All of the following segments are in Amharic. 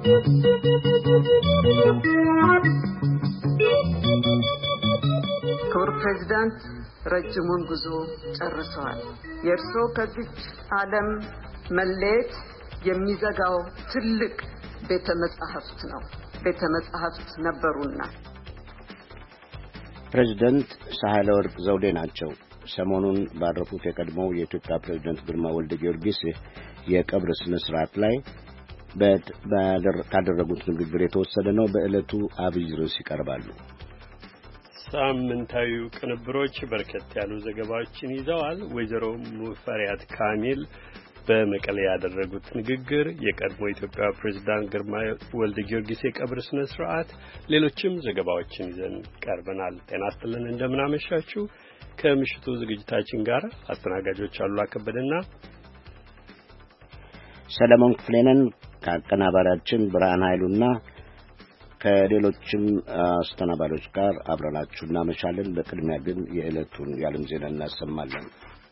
ክቡር ፕሬዝዳንት ረጅሙን ጉዞ ጨርሰዋል። የእርሶ ከዚህ ዓለም መለየት የሚዘጋው ትልቅ ቤተ መጻሕፍት ነው። ቤተ መጻሕፍት ነበሩና። ፕሬዝዳንት ሳህለወርቅ ዘውዴ ናቸው። ሰሞኑን ባረፉት የቀድሞው የኢትዮጵያ ፕሬዝዳንት ግርማ ወልደ ጊዮርጊስ የቀብር ስነ ስርዓት ላይ ካደረጉት ንግግር የተወሰደ ነው። በዕለቱ አብይ ርዕስ ይቀርባሉ። ሳምንታዊው ቅንብሮች በርከት ያሉ ዘገባዎችን ይዘዋል። ወይዘሮ ሙፈሪያት ካሚል በመቀሌ ያደረጉት ንግግር፣ የቀድሞ ኢትዮጵያ ፕሬዝዳንት ግርማ ወልደ ጊዮርጊስ የቀብር ስነ ስርዓት፣ ሌሎችም ዘገባዎችን ይዘን ቀርበናል። ጤና ይስጥልን፣ እንደምን አመሻችሁ። ከምሽቱ ዝግጅታችን ጋር አስተናጋጆች አሉላ ከበደና ሰለሞን ክፍሌነን ከአቀናባሪያችን ብርሃን ኃይሉና ከሌሎችም አስተናባሪዎች ጋር አብረናችሁ እናመሻለን። በቅድሚያ ግን የዕለቱን የዓለም ዜና እናሰማለን።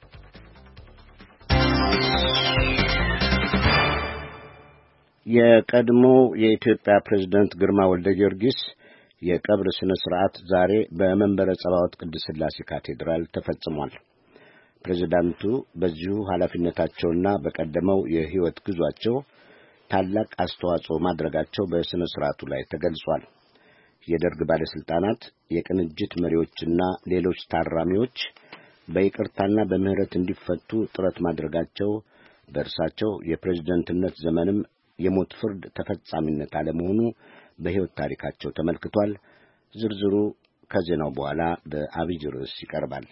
የቀድሞ የኢትዮጵያ ፕሬዝዳንት ግርማ ወልደ ጊዮርጊስ የቀብር ስነ ስርዓት ዛሬ በመንበረ ጸባዖት ቅድስት ሥላሴ ካቴድራል ተፈጽሟል። ፕሬዝዳንቱ በዚሁ ኃላፊነታቸውና በቀደመው የሕይወት ጉዟቸው ታላቅ አስተዋጽኦ ማድረጋቸው በስነ ስርዓቱ ላይ ተገልጿል። የደርግ ባለስልጣናት፣ የቅንጅት መሪዎችና ሌሎች ታራሚዎች በይቅርታና በምህረት እንዲፈቱ ጥረት ማድረጋቸው በእርሳቸው የፕሬዝዳንትነት ዘመንም የሞት ፍርድ ተፈጻሚነት አለመሆኑ በሕይወት ታሪካቸው ተመልክቷል። ዝርዝሩ ከዜናው በኋላ በአብይ ርዕስ ይቀርባል።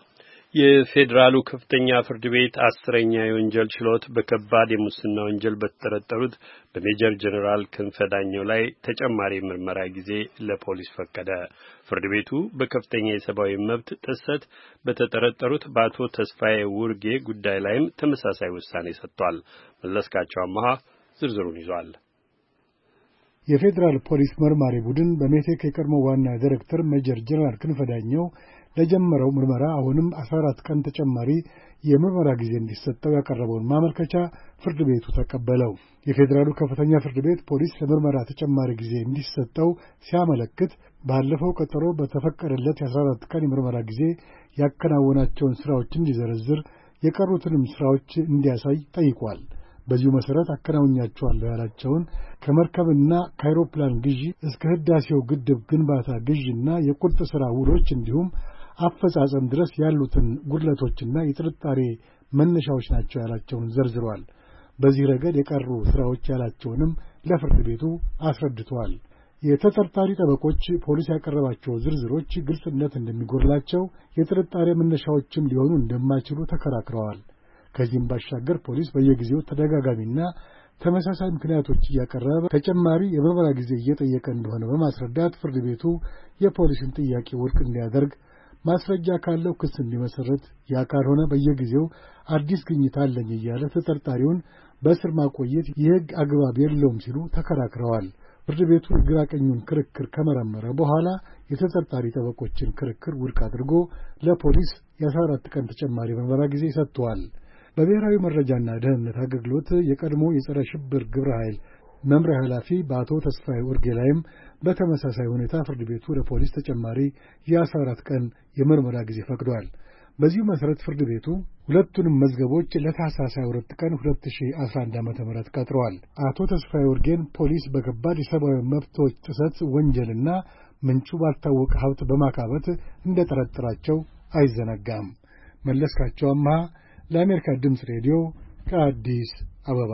የፌዴራሉ ከፍተኛ ፍርድ ቤት 10ኛ የወንጀል ችሎት በከባድ የሙስና ወንጀል በተጠረጠሩት በሜጀር ጀነራል ክንፈ ዳኘው ላይ ተጨማሪ ምርመራ ጊዜ ለፖሊስ ፈቀደ። ፍርድ ቤቱ በከፍተኛ የሰብአዊ መብት ጥሰት በተጠረጠሩት በአቶ ተስፋዬ ውርጌ ጉዳይ ላይም ተመሳሳይ ውሳኔ ሰጥቷል። መለስካቸው አማሃ ዝርዝሩን ይዟል። የፌዴራል ፖሊስ መርማሪ ቡድን በሜቴክ የቀድሞ ዋና ዳይሬክተር ሜጀር ጀነራል ክንፈ ዳኘው ለጀመረው ምርመራ አሁንም 14 ቀን ተጨማሪ የምርመራ ጊዜ እንዲሰጠው ያቀረበውን ማመልከቻ ፍርድ ቤቱ ተቀበለው። የፌዴራሉ ከፍተኛ ፍርድ ቤት ፖሊስ ለምርመራ ተጨማሪ ጊዜ እንዲሰጠው ሲያመለክት ባለፈው ቀጠሮ በተፈቀደለት የ14 ቀን የምርመራ ጊዜ ያከናወናቸውን ስራዎች እንዲዘረዝር የቀሩትንም ስራዎች እንዲያሳይ ጠይቋል። በዚሁ መሰረት አከናውኛቸዋለሁ ያላቸውን ከመርከብና ከአውሮፕላን ግዢ እስከ ህዳሴው ግድብ ግንባታ ግዢና የቁርጥ ሥራ ውሎች እንዲሁም አፈጻጸም ድረስ ያሉትን ጉድለቶችና የጥርጣሬ መነሻዎች ናቸው ያላቸውን ዘርዝሯል። በዚህ ረገድ የቀሩ ሥራዎች ያላቸውንም ለፍርድ ቤቱ አስረድተዋል። የተጠርጣሪ ጠበቆች ፖሊስ ያቀረባቸው ዝርዝሮች ግልጽነት እንደሚጎድላቸው፣ የጥርጣሬ መነሻዎችም ሊሆኑ እንደማይችሉ ተከራክረዋል። ከዚህም ባሻገር ፖሊስ በየጊዜው ተደጋጋሚና ተመሳሳይ ምክንያቶች እያቀረበ ተጨማሪ የምርመራ ጊዜ እየጠየቀ እንደሆነ በማስረዳት ፍርድ ቤቱ የፖሊስን ጥያቄ ውድቅ እንዲያደርግ፣ ማስረጃ ካለው ክስ እንዲመሰረት፣ ያ ካልሆነ በየጊዜው አዲስ ግኝት አለኝ እያለ ተጠርጣሪውን በእስር ማቆየት የሕግ አግባብ የለውም ሲሉ ተከራክረዋል። ፍርድ ቤቱ የግራ ቀኙን ክርክር ከመረመረ በኋላ የተጠርጣሪ ጠበቆችን ክርክር ውድቅ አድርጎ ለፖሊስ የ14 ቀን ተጨማሪ ምርመራ ጊዜ ሰጥቷል። በብሔራዊ መረጃና ደህንነት አገልግሎት የቀድሞ የጸረ ሽብር ግብረ ኃይል መምሪያ ኃላፊ በአቶ ተስፋዬ ውርጌ ላይም በተመሳሳይ ሁኔታ ፍርድ ቤቱ ለፖሊስ ተጨማሪ የ14 ቀን የምርመራ ጊዜ ፈቅዷል። በዚሁ መሰረት ፍርድ ቤቱ ሁለቱንም መዝገቦች ለታህሳስ 22 ቀን 2011 ዓ.ም ቀጥሯል። አቶ ተስፋዬ ውርጌን ፖሊስ በከባድ የሰብአዊ መብቶች ጥሰት ወንጀልና ምንጩ ባልታወቀ ሀብት በማካበት እንደጠረጠራቸው አይዘነጋም። መለስካቸው አማሃ ለአሜሪካ ድምፅ ሬዲዮ ከአዲስ አበባ።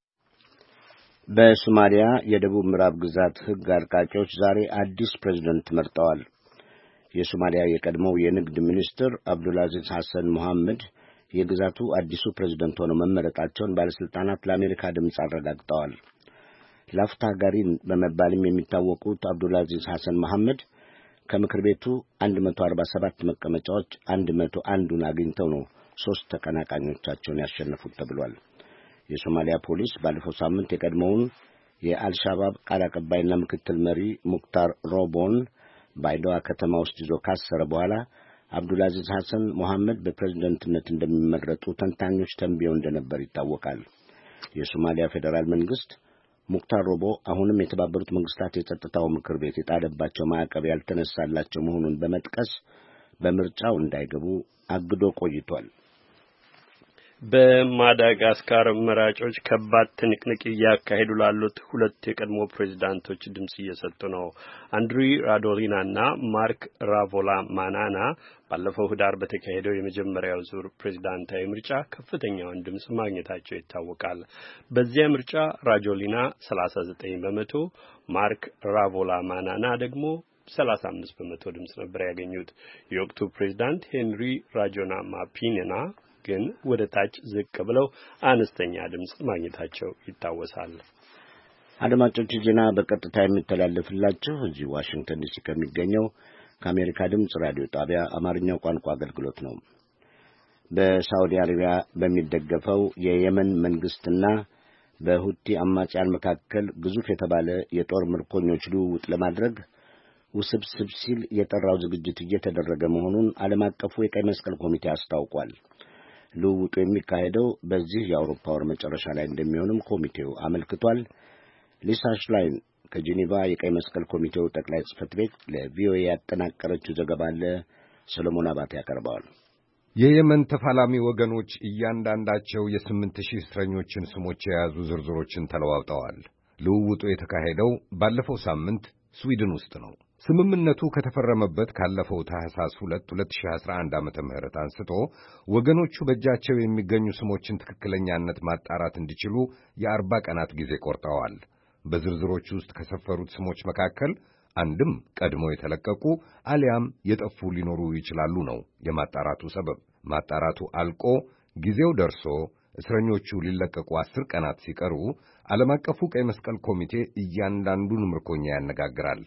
በሶማሊያ የደቡብ ምዕራብ ግዛት ሕግ አርቃቂዎች ዛሬ አዲስ ፕሬዝዳንት መርጠዋል። የሶማሊያ የቀድሞው የንግድ ሚኒስትር አብዱልአዚዝ ሐሰን መሐመድ የግዛቱ አዲሱ ፕሬዝዳንት ሆነው መመረጣቸውን ባለስልጣናት ለአሜሪካ ድምፅ አረጋግጠዋል። ላፍታ ጋሪን በመባልም የሚታወቁት አብዱልአዚዝ ሐሰን መሐመድ ከምክር ቤቱ 147 መቀመጫዎች 101ን አግኝተው ነው 3 ተቀናቃኞቻቸውን ያሸነፉት ተብሏል። የሶማሊያ ፖሊስ ባለፈው ሳምንት የቀድሞውን የአልሻባብ ቃል አቀባይና ምክትል መሪ ሙክታር ሮቦን ባይዶዋ ከተማ ውስጥ ይዞ ካሰረ በኋላ አብዱልአዚዝ ሐሰን መሐመድ በፕሬዝዳንትነት እንደሚመረጡ ተንታኞች ተንብየው እንደነበር ይታወቃል። የሶማሊያ ፌዴራል መንግስት ሙክታር ሮቦ አሁንም የተባበሩት መንግስታት የጸጥታው ምክር ቤት የጣለባቸው ማዕቀብ ያልተነሳላቸው መሆኑን በመጥቀስ በምርጫው እንዳይገቡ አግዶ ቆይቷል። በማዳጋስካር መራጮች ከባድ ትንቅንቅ እያካሄዱ ላሉት ሁለት የቀድሞ ፕሬዝዳንቶች ድምጽ እየሰጡ ነው። አንድሪ ራጆሊናና ማርክ ራቮላማናና ባለፈው ህዳር በተካሄደው የመጀመሪያው ዙር ፕሬዝዳንታዊ ምርጫ ከፍተኛውን ድምጽ ማግኘታቸው ይታወቃል። በዚያ ምርጫ ራጆሊና 39 በመቶ፣ ማርክ ራቮላማናና ደግሞ 35 በመቶ ድምጽ ነበር ያገኙት። የወቅቱ ፕሬዝዳንት ሄንሪ ራጆናማፒና ግን ወደ ታች ዝቅ ብለው አነስተኛ ድምጽ ማግኘታቸው ይታወሳል። አድማጮች ዜና በቀጥታ የሚተላለፍላችሁ እዚህ ዋሽንግተን ዲሲ ከሚገኘው ከአሜሪካ ድምጽ ራዲዮ ጣቢያ አማርኛው ቋንቋ አገልግሎት ነው። በሳዑዲ አረቢያ በሚደገፈው የየመን መንግስትና በሁቲ አማጽያን መካከል ግዙፍ የተባለ የጦር ምርኮኞች ልውውጥ ለማድረግ ውስብስብ ሲል የጠራው ዝግጅት እየተደረገ መሆኑን ዓለም አቀፉ የቀይ መስቀል ኮሚቴ አስታውቋል። ልውውጡ የሚካሄደው በዚህ የአውሮፓ ወር መጨረሻ ላይ እንደሚሆንም ኮሚቴው አመልክቷል። ሊሳ ሽላይን ከጄኔቫ የቀይ መስቀል ኮሚቴው ጠቅላይ ጽሕፈት ቤት ለቪኦኤ ያጠናቀረችው ዘገባ አለ። ሰሎሞን አባተ ያቀርበዋል። የየመን ተፋላሚ ወገኖች እያንዳንዳቸው የ8,000 እስረኞችን ስሞች የያዙ ዝርዝሮችን ተለዋውጠዋል። ልውውጡ የተካሄደው ባለፈው ሳምንት ስዊድን ውስጥ ነው። ስምምነቱ ከተፈረመበት ካለፈው ታህሳስ 2 2011 ዓመተ ምህረት አንስቶ ወገኖቹ በእጃቸው የሚገኙ ስሞችን ትክክለኛነት ማጣራት እንዲችሉ የ40 ቀናት ጊዜ ቆርጠዋል። በዝርዝሮቹ ውስጥ ከሰፈሩት ስሞች መካከል አንድም ቀድሞ የተለቀቁ አሊያም የጠፉ ሊኖሩ ይችላሉ ነው የማጣራቱ ሰበብ። ማጣራቱ አልቆ ጊዜው ደርሶ እስረኞቹ ሊለቀቁ 10 ቀናት ሲቀሩ ዓለም አቀፉ ቀይ መስቀል ኮሚቴ እያንዳንዱን ምርኮኛ ያነጋግራል።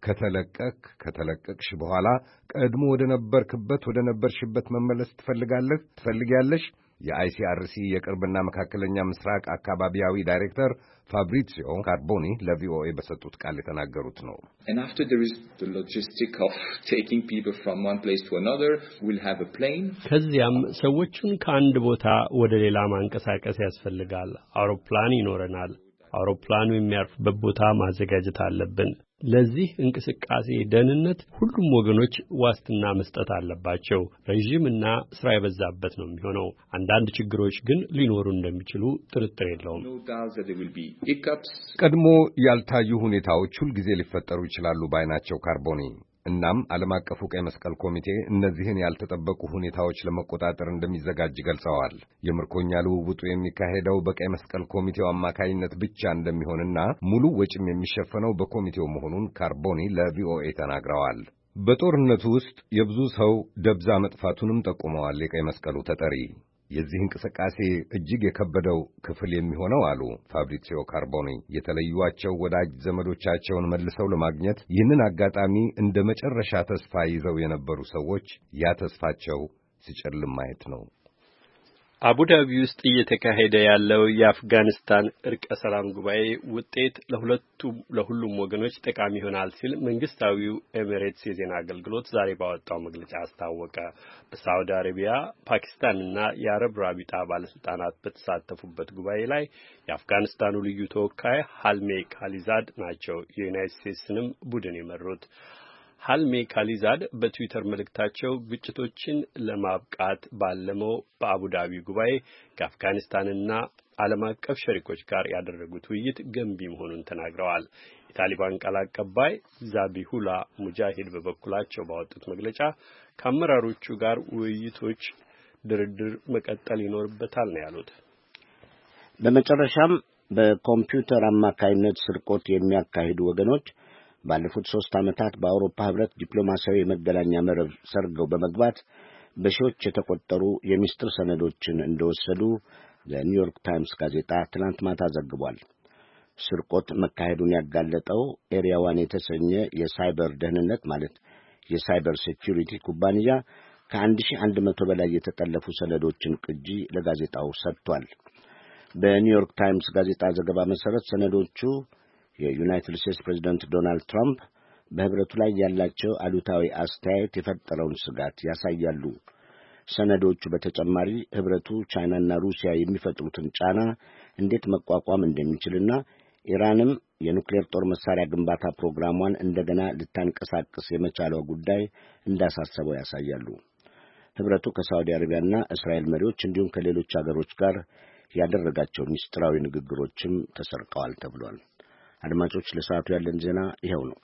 ከተለቀቅሽ በኋላ ቀድሞ ወደ ነበርሽበት መመለስ ትፈልጊያለሽ? የአይሲአርሲ የቅርብና መካከለኛ ምስራቅ አካባቢያዊ ዳይሬክተር ፋብሪዚዮ ካርቦኒ ለቪኦኤ በሰጡት ቃል የተናገሩት ነው። And after there is the logistic of taking people from one place to another, we'll have a plane. ከዚያም ሰዎቹን ከአንድ ቦታ ወደ ሌላ ማንቀሳቀስ ያስፈልጋል። አውሮፕላን ይኖረናል። አውሮፕላኑ የሚያርፍበት ቦታ ማዘጋጀት አለብን። ለዚህ እንቅስቃሴ ደህንነት ሁሉም ወገኖች ዋስትና መስጠት አለባቸው። ረዥምና ስራ የበዛበት ነው የሚሆነው። አንዳንድ ችግሮች ግን ሊኖሩ እንደሚችሉ ጥርጥር የለውም። ቀድሞ ያልታዩ ሁኔታዎች ሁልጊዜ ሊፈጠሩ ይችላሉ ባይናቸው ካርቦኒ። እናም ዓለም አቀፉ ቀይ መስቀል ኮሚቴ እነዚህን ያልተጠበቁ ሁኔታዎች ለመቆጣጠር እንደሚዘጋጅ ገልጸዋል። የምርኮኛ ልውውጡ የሚካሄደው በቀይ መስቀል ኮሚቴው አማካይነት ብቻ እንደሚሆንና ሙሉ ወጪም የሚሸፈነው በኮሚቴው መሆኑን ካርቦኒ ለቪኦኤ ተናግረዋል። በጦርነቱ ውስጥ የብዙ ሰው ደብዛ መጥፋቱንም ጠቁመዋል። የቀይ መስቀሉ ተጠሪ የዚህ እንቅስቃሴ እጅግ የከበደው ክፍል የሚሆነው አሉ ፋብሪዚዮ ካርቦኒ የተለዩዋቸው ወዳጅ ዘመዶቻቸውን መልሰው ለማግኘት ይህንን አጋጣሚ እንደ መጨረሻ ተስፋ ይዘው የነበሩ ሰዎች ያ ተስፋቸው ሲጨልም ማየት ነው። አቡዳቢ ውስጥ እየተካሄደ ያለው የአፍጋኒስታን እርቀ ሰላም ጉባኤ ውጤት ለሁሉም ወገኖች ጠቃሚ ይሆናል ሲል መንግስታዊው ኤሚሬትስ የዜና አገልግሎት ዛሬ ባወጣው መግለጫ አስታወቀ። በሳዑዲ አረቢያ፣ ፓኪስታንና የአረብ ራቢጣ ባለስልጣናት በተሳተፉበት ጉባኤ ላይ የአፍጋኒስታኑ ልዩ ተወካይ ሀልሜ ካሊዛድ ናቸው የዩናይትድ ስቴትስንም ቡድን የመሩት። ሀልሜ ካሊዛድ በትዊተር መልእክታቸው ግጭቶችን ለማብቃት ባለመው በአቡዳቢ ጉባኤ ከአፍጋኒስታንና ዓለም አቀፍ ሸሪኮች ጋር ያደረጉት ውይይት ገንቢ መሆኑን ተናግረዋል። የታሊባን ቃል አቀባይ ዛቢሁላ ሙጃሂድ በበኩላቸው ባወጡት መግለጫ ከአመራሮቹ ጋር ውይይቶች ድርድር መቀጠል ይኖርበታል ነው ያሉት። በመጨረሻም በኮምፒውተር አማካይነት ስርቆት የሚያካሂዱ ወገኖች ባለፉት 3 ዓመታት በአውሮፓ ህብረት ዲፕሎማሲያዊ የመገናኛ መረብ ሰርገው በመግባት በሺዎች የተቆጠሩ የሚስጥር ሰነዶችን እንደወሰዱ ለኒውዮርክ ታይምስ ጋዜጣ ትናንት ማታ ዘግቧል። ስርቆት መካሄዱን ያጋለጠው ኤሪያ ዋን የተሰኘ የሳይበር ደህንነት ማለት የሳይበር ሴኩሪቲ ኩባንያ ከ1100 በላይ የተጠለፉ ሰነዶችን ቅጂ ለጋዜጣው ሰጥቷል። በኒውዮርክ ታይምስ ጋዜጣ ዘገባ መሰረት ሰነዶቹ የዩናይትድ ስቴትስ ፕሬዝዳንት ዶናልድ ትራምፕ በህብረቱ ላይ ያላቸው አሉታዊ አስተያየት የፈጠረውን ስጋት ያሳያሉ። ሰነዶቹ በተጨማሪ ህብረቱ ቻይናና ሩሲያ የሚፈጥሩትን ጫና እንዴት መቋቋም እንደሚችልና ኢራንም የኑክሌር ጦር መሳሪያ ግንባታ ፕሮግራሟን እንደገና ልታንቀሳቅስ የመቻሏ ጉዳይ እንዳሳሰበው ያሳያሉ። ህብረቱ ከሳዑዲ አረቢያና እስራኤል መሪዎች እንዲሁም ከሌሎች አገሮች ጋር ያደረጋቸው ምስጢራዊ ንግግሮችም ተሰርቀዋል ተብሏል። አድማጮች፣ ለሰዓቱ ያለን ዜና ይኸው ነው።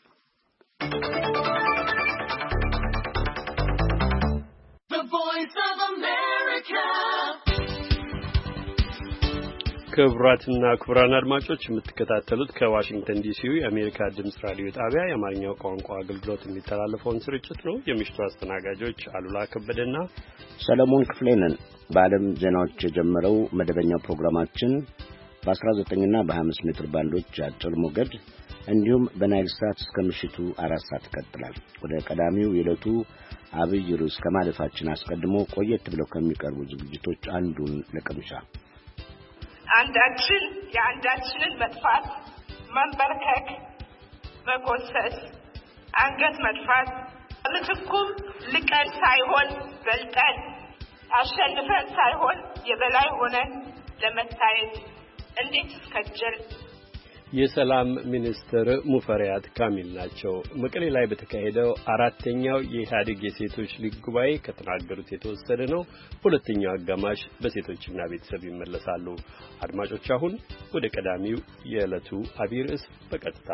ክቡራትና ክቡራን አድማጮች የምትከታተሉት ከዋሽንግተን ዲሲው የአሜሪካ ድምጽ ራዲዮ ጣቢያ የአማርኛው ቋንቋ አገልግሎት የሚተላለፈውን ስርጭት ነው። የምሽቱ አስተናጋጆች አሉላ ከበደና ሰለሞን ክፍሌ ነን። በዓለም ዜናዎች የጀመረው መደበኛው ፕሮግራማችን በ19ና በ25 ሜትር ባንዶች አጭር ሞገድ እንዲሁም በናይል ሳት እስከ ምሽቱ 4 ሰዓት ይቀጥላል። ወደ ቀዳሚው የዕለቱ አብይ ርዕስ ከማለፋችን አስቀድሞ ቆየት ብለው ከሚቀርቡ ዝግጅቶች አንዱን ለቅምሻ አንዳችን የአንዳችንን መጥፋት፣ መንበርከክ፣ መኮሰስ፣ አንገት መድፋት፣ ምትኩም ልቀን ሳይሆን በልጠን አሸንፈን ሳይሆን የበላይ ሆነን ለመታየት እንዴት እስከጀል የሰላም ሚኒስትር ሙፈሪያት ካሚል ናቸው። መቀሌ ላይ በተካሄደው አራተኛው የኢህአዴግ የሴቶች ሊግ ጉባኤ ከተናገሩት የተወሰደ ነው። ሁለተኛው አጋማሽ በሴቶችና ቤተሰብ ይመለሳሉ። አድማጮች፣ አሁን ወደ ቀዳሚው የዕለቱ አብይ ርዕስ በቀጥታ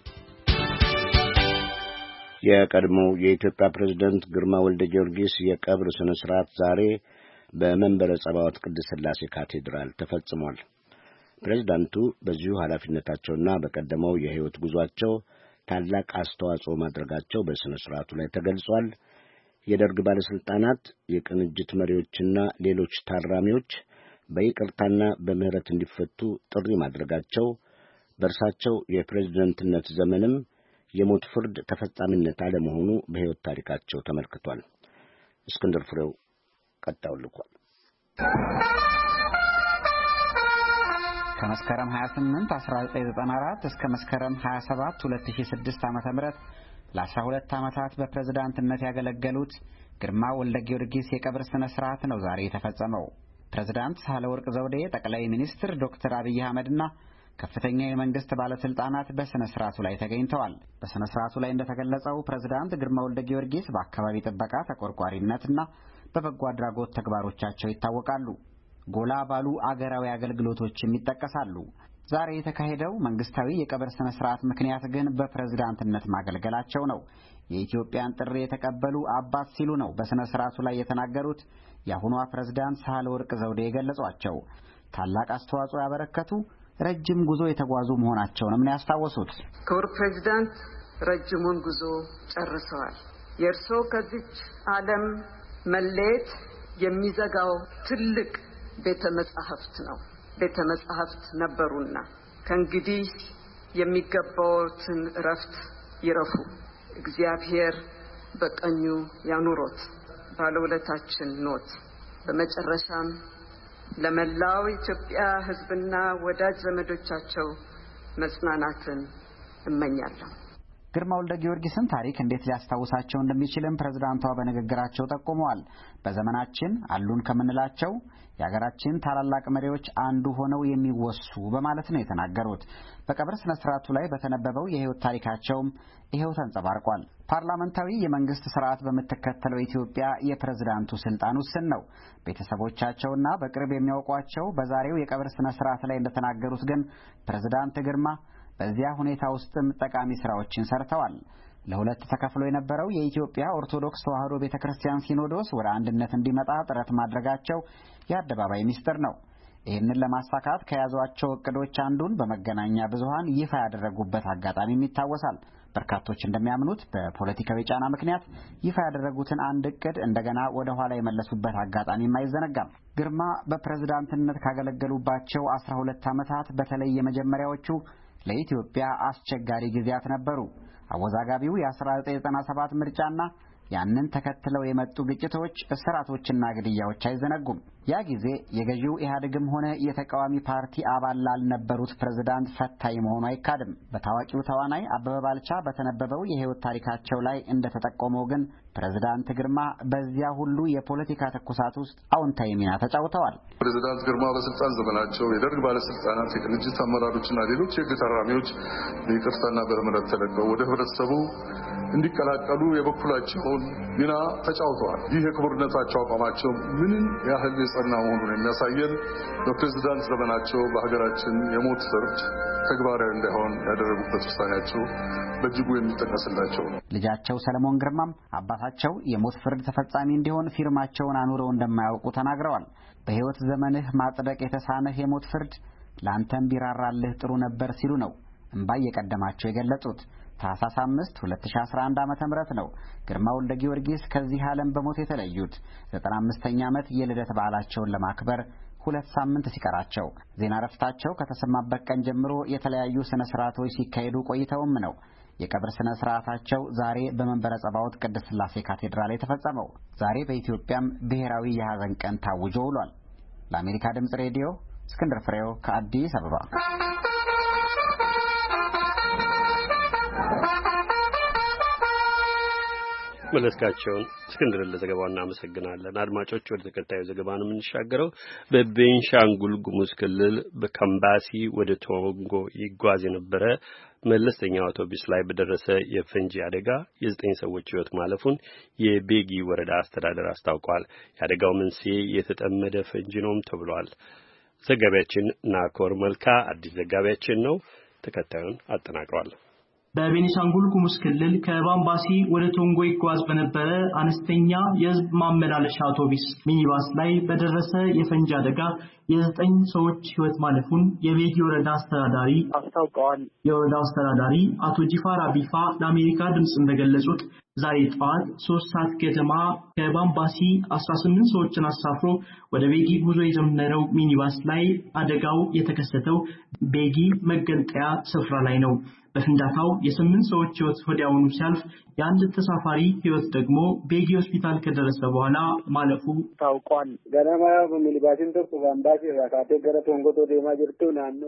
የቀድሞው የኢትዮጵያ ፕሬዝዳንት ግርማ ወልደ ጊዮርጊስ የቀብር ስነ ስርዓት ዛሬ በመንበረ ጸባዖት ቅድስት ሥላሴ ካቴድራል ተፈጽሟል። ፕሬዝዳንቱ በዚሁ ኃላፊነታቸውና በቀደመው የሕይወት ጉዟቸው ታላቅ አስተዋጽኦ ማድረጋቸው በሥነ ሥርዓቱ ላይ ተገልጿል። የደርግ ባለሥልጣናት፣ የቅንጅት መሪዎችና ሌሎች ታራሚዎች በይቅርታና በምህረት እንዲፈቱ ጥሪ ማድረጋቸው፣ በእርሳቸው የፕሬዝደንትነት ዘመንም የሞት ፍርድ ተፈጻሚነት አለመሆኑ በሕይወት ታሪካቸው ተመልክቷል። እስክንድር ፍሬው ቀጣዩን ልኳል። ከመስከረም 28 1994 እስከ መስከረም 27 2006 ዓ.ም ለ12 ዓመታት በፕሬዝዳንትነት ያገለገሉት ግርማ ወልደ ጊዮርጊስ የቀብር ስነ ስርዓት ነው ዛሬ የተፈጸመው። ፕሬዝዳንት ሳህለወርቅ ዘውዴ፣ ጠቅላይ ሚኒስትር ዶክተር አብይ አህመድና ከፍተኛ የመንግስት ባለስልጣናት በስነ ስርዓቱ ላይ ተገኝተዋል። በስነ ስርዓቱ ላይ እንደተገለጸው ፕሬዝዳንት ግርማ ወልደ ጊዮርጊስ በአካባቢ ጥበቃ ተቆርቋሪነትና በበጎ አድራጎት ተግባሮቻቸው ይታወቃሉ። ጎላ ባሉ አገራዊ አገልግሎቶችም ይጠቀሳሉ። ዛሬ የተካሄደው መንግስታዊ የቀብር ስነ ስርዓት ምክንያት ግን በፕሬዝዳንትነት ማገልገላቸው ነው። የኢትዮጵያን ጥሪ የተቀበሉ አባት ሲሉ ነው በስነ ስርዓቱ ላይ የተናገሩት የአሁኗ ፕሬዝዳንት ሳህለወርቅ ዘውዴ የገለጿቸው። ታላቅ አስተዋጽኦ ያበረከቱ፣ ረጅም ጉዞ የተጓዙ መሆናቸውንም ነው ያስታወሱት። ክቡር ፕሬዝዳንት ረጅሙን ጉዞ ጨርሰዋል። የእርስዎ ከዚች ዓለም መለየት የሚዘጋው ትልቅ ቤተ መጻሕፍት ነው። ቤተ መጻሕፍት ነበሩና ከእንግዲህ የሚገባዎትን እረፍት ይረፉ። እግዚአብሔር በቀኙ ያኑሮት። ባለውለታችን ኖት። በመጨረሻም ለመላው ኢትዮጵያ ሕዝብና ወዳጅ ዘመዶቻቸው መጽናናትን እመኛለሁ። ግርማ ወልደ ጊዮርጊስን ታሪክ እንዴት ሊያስታውሳቸው እንደሚችልም ፕሬዝዳንቷ በንግግራቸው ጠቁመዋል። በዘመናችን አሉን ከምንላቸው የሀገራችን ታላላቅ መሪዎች አንዱ ሆነው የሚወሱ በማለት ነው የተናገሩት። በቀብር ስነ ስርዓቱ ላይ በተነበበው የህይወት ታሪካቸውም ይሄው ተንጸባርቋል። ፓርላመንታዊ የመንግስት ስርዓት በምትከተለው ኢትዮጵያ የፕሬዝዳንቱ ስልጣን ውስን ነው። ቤተሰቦቻቸውና በቅርብ የሚያውቋቸው በዛሬው የቀብር ስነ ስርዓት ላይ እንደተናገሩት ግን ፕሬዝዳንት ግርማ በዚያ ሁኔታ ውስጥም ጠቃሚ ስራዎችን ሰርተዋል። ለሁለት ተከፍሎ የነበረው የኢትዮጵያ ኦርቶዶክስ ተዋሕዶ ቤተክርስቲያን ሲኖዶስ ወደ አንድነት እንዲመጣ ጥረት ማድረጋቸው የአደባባይ ሚስጥር ነው። ይህንን ለማሳካት ከያዟቸው እቅዶች አንዱን በመገናኛ ብዙሃን ይፋ ያደረጉበት አጋጣሚም ይታወሳል። በርካቶች እንደሚያምኑት በፖለቲካዊ ጫና ምክንያት ይፋ ያደረጉትን አንድ እቅድ እንደገና ወደ ኋላ የመለሱበት አጋጣሚም አይዘነጋም። ግርማ በፕሬዝዳንትነት ካገለገሉባቸው 12 ዓመታት በተለይ የመጀመሪያዎቹ ለኢትዮጵያ አስቸጋሪ ጊዜያት ነበሩ። አወዛጋቢው የ1997 ምርጫና ያንን ተከትለው የመጡ ግጭቶች፣ እስራቶችና ግድያዎች አይዘነጉም። ያ ጊዜ የገዢው ኢህአዴግም ሆነ የተቃዋሚ ፓርቲ አባል ላልነበሩት ፕሬዝዳንት ፈታኝ መሆኑ አይካድም። በታዋቂው ተዋናይ አበበ ባልቻ በተነበበው የህይወት ታሪካቸው ላይ እንደተጠቆመው ግን ፕሬዝዳንት ግርማ በዚያ ሁሉ የፖለቲካ ትኩሳት ውስጥ አዎንታዊ ሚና ተጫውተዋል። ፕሬዝዳንት ግርማ በስልጣን ዘመናቸው የደርግ ባለስልጣናት፣ የቅንጅት አመራሮችና ሌሎች የህግ ታራሚዎች በይቅርታና በምህረት ተለቀው ወደ ህብረተሰቡ እንዲቀላቀሉ የበኩላቸውን ሚና ተጫውተዋል። ይህ የክቡርነታቸው አቋማቸው ምንም ያህል የጸና መሆኑን የሚያሳየን በፕሬዝዳንት ዘመናቸው በሀገራችን የሞት ፍርድ ተግባራዊ እንዳይሆን ያደረጉበት ውሳኔያቸው በእጅጉ የሚጠቀስላቸው ነው። ልጃቸው ሰለሞን ግርማም አባታቸው የሞት ፍርድ ተፈጻሚ እንዲሆን ፊርማቸውን አኑረው እንደማያውቁ ተናግረዋል። በህይወት ዘመንህ ማጽደቅ የተሳነህ የሞት ፍርድ ለአንተም ቢራራልህ ጥሩ ነበር ሲሉ ነው እንባ የቀደማቸው የገለጹት። ታህሳስ 5 2011 ዓመተ ምህረት ነው ግርማ ወልደ ጊዮርጊስ ከዚህ ዓለም በሞት የተለዩት 95ኛ ዓመት የልደት በዓላቸውን ለማክበር 2 ሳምንት ሲቀራቸው። ዜና እረፍታቸው ከተሰማበት ቀን ጀምሮ የተለያዩ ስነ ስርዓቶች ሲካሄዱ ቆይተውም ነው የቀብር ስነ ስርዓታቸው ዛሬ በመንበረ ጸባዖት ቅድስት ሥላሴ ካቴድራል የተፈጸመው። ዛሬ በኢትዮጵያም ብሔራዊ የሐዘን ቀን ታውጆ ውሏል። ለአሜሪካ ድምጽ ሬዲዮ እስክንድር ፍሬው ከአዲስ አበባ። መለስካቸውን እስክንድርን ለዘገባው እናመሰግናለን። አድማጮች ወደ ተከታዩ ዘገባ ነው የምንሻገረው። በቤንሻንጉል ጉሙዝ ክልል በካምባሲ ወደ ቶንጎ ይጓዝ የነበረ መለስተኛ አውቶቡስ ላይ በደረሰ የፈንጂ አደጋ የ9 ሰዎች ሕይወት ማለፉን የቤጊ ወረዳ አስተዳደር አስታውቋል። የአደጋው መንስኤ የተጠመደ ፈንጂ ነውም ተብሏል። ዘጋቢያችን ናኮር መልካ አዲስ ዘጋቢያችን ነው፣ ተከታዩን አጠናቅሯል። በቤኒሻንጉል ጉሙዝ ክልል ከባምባሲ ወደ ቶንጎ ይጓዝ በነበረ አነስተኛ የህዝብ ማመላለሻ አውቶቡስ ሚኒባስ ላይ በደረሰ የፈንጂ አደጋ የ9 ሰዎች ሕይወት ማለፉን የቤጊ ወረዳ አስተዳዳሪ አስታውቀዋል። የወረዳው አስተዳዳሪ አቶ ጂፋር አቢፋ ለአሜሪካ ድምጽ እንደገለጹት ዛሬ ጠዋት 3 ሰዓት ገደማ ከባምባሲ 18 ሰዎችን አሳፍሮ ወደ ቤጊ ጉዞ የጀመረው ሚኒባስ ላይ አደጋው የተከሰተው ቤጊ መገንጠያ ስፍራ ላይ ነው። በፍንዳታው የ8 ሰዎች ሕይወት ወዲያውኑ ሲያልፍ የአንድ ተሳፋሪ ሕይወት ደግሞ ቤጊ ሆስፒታል ከደረሰ በኋላ ማለፉ ታውቋል። ገናማ በሚኒባስን ተቆ ባምባሲ ራካቴ ገረ ቶንጎ ቶዴማ ጅርቱ ናኖ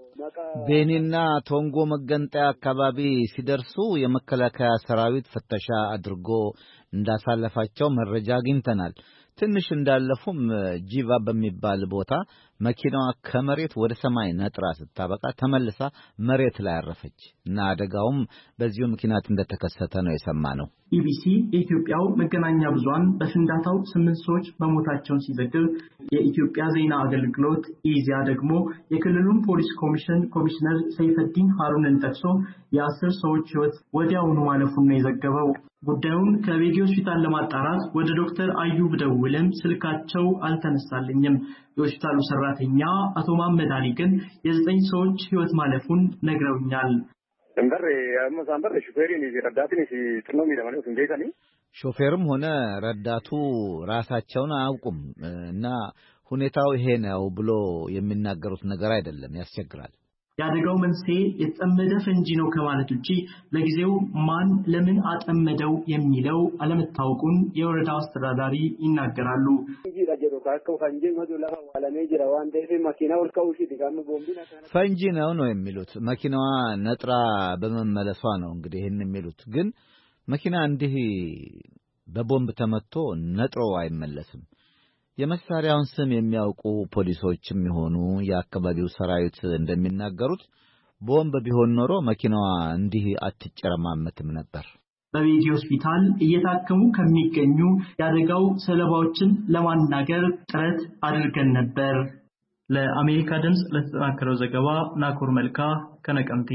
ቤኒና ቶንጎ መገንጠያ አካባቢ ሲደርሱ የመከላከያ ሰራዊት ፍተሻ አድርጎ እንዳሳለፋቸው መረጃ አግኝተናል። ትንሽ እንዳለፉም ጂቫ በሚባል ቦታ መኪናዋ ከመሬት ወደ ሰማይ ነጥራ ስታበቃ ተመልሳ መሬት ላይ አረፈች እና አደጋውም በዚሁ ምክንያት እንደተከሰተ ነው የሰማነው። ኢቢሲ የኢትዮጵያው መገናኛ ብዙሃን በፍንዳታው 8 ሰዎች መሞታቸውን ሲዘግብ የኢትዮጵያ ዜና አገልግሎት ኢዜአ ደግሞ የክልሉን ፖሊስ ኮሚሽን ኮሚሽነር ሰይፈዲን ሃሩንን ጠቅሶ የ10 ሰዎች ሕይወት ወዲያውኑ ማለፉን ነው የዘገበው። ጉዳዩን ከቤጊ ሆስፒታል ለማጣራት ወደ ዶክተር አዩብ ደውልም ስልካቸው አልተነሳልኝም። የሆስፒታሉ ሰራተኛ አቶ መሐመድ አሊ ግን የ9 ሰዎች ሕይወት ማለፉን ነግረውኛል። ሾፌርም ሆነ ረዳቱ ራሳቸውን አያውቁም እና ሁኔታው ይሄ ነው ብሎ የሚናገሩት ነገር አይደለም፣ ያስቸግራል። የአደጋው መንስኤ የተጠመደ ፈንጂ ነው ከማለት ውጪ ለጊዜው ማን ለምን አጠመደው የሚለው አለመታወቁን የወረዳው አስተዳዳሪ ይናገራሉ። ፈንጂ ነው የሚሉት። መኪናዋ ነጥራ በመመለሷ ነው እንግዲህ ይሄን የሚሉት። ግን መኪና እንዲህ በቦምብ ተመቶ ነጥሮ አይመለስም። የመሳሪያውን ስም የሚያውቁ ፖሊሶችም ይሆኑ የአካባቢው ሰራዊት እንደሚናገሩት ቦምብ ቢሆን ኖሮ መኪናዋ እንዲህ አትጨረማመትም ነበር። በቤጊ ሆስፒታል እየታከሙ ከሚገኙ የአደጋው ሰለባዎችን ለማናገር ጥረት አድርገን ነበር። ለአሜሪካ ድምጽ ለተጠናከረው ዘገባ ናኮር መልካ ከነቀምቴ።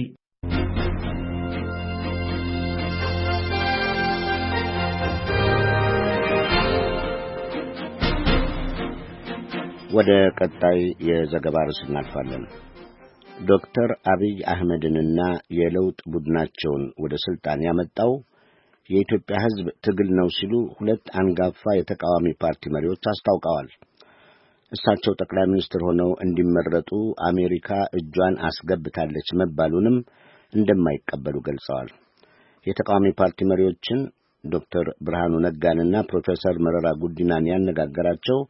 ወደ ቀጣይ የዘገባ ርዕስ እናልፋለን። ዶክተር አብይ አህመድንና የለውጥ ቡድናቸውን ወደ ስልጣን ያመጣው የኢትዮጵያ ሕዝብ ትግል ነው ሲሉ 2 አንጋፋ የተቃዋሚ ፓርቲ መሪዎች አስታውቀዋል። እሳቸው ጠቅላይ ሚኒስትር ሆነው እንዲመረጡ አሜሪካ እጇን አስገብታለች መባሉንም እንደማይቀበሉ ገልጸዋል። የተቃዋሚ ፓርቲ መሪዎችን ዶክተር ብርሃኑ ነጋንና ፕሮፌሰር መረራ ጉዲናን ያነጋገራቸው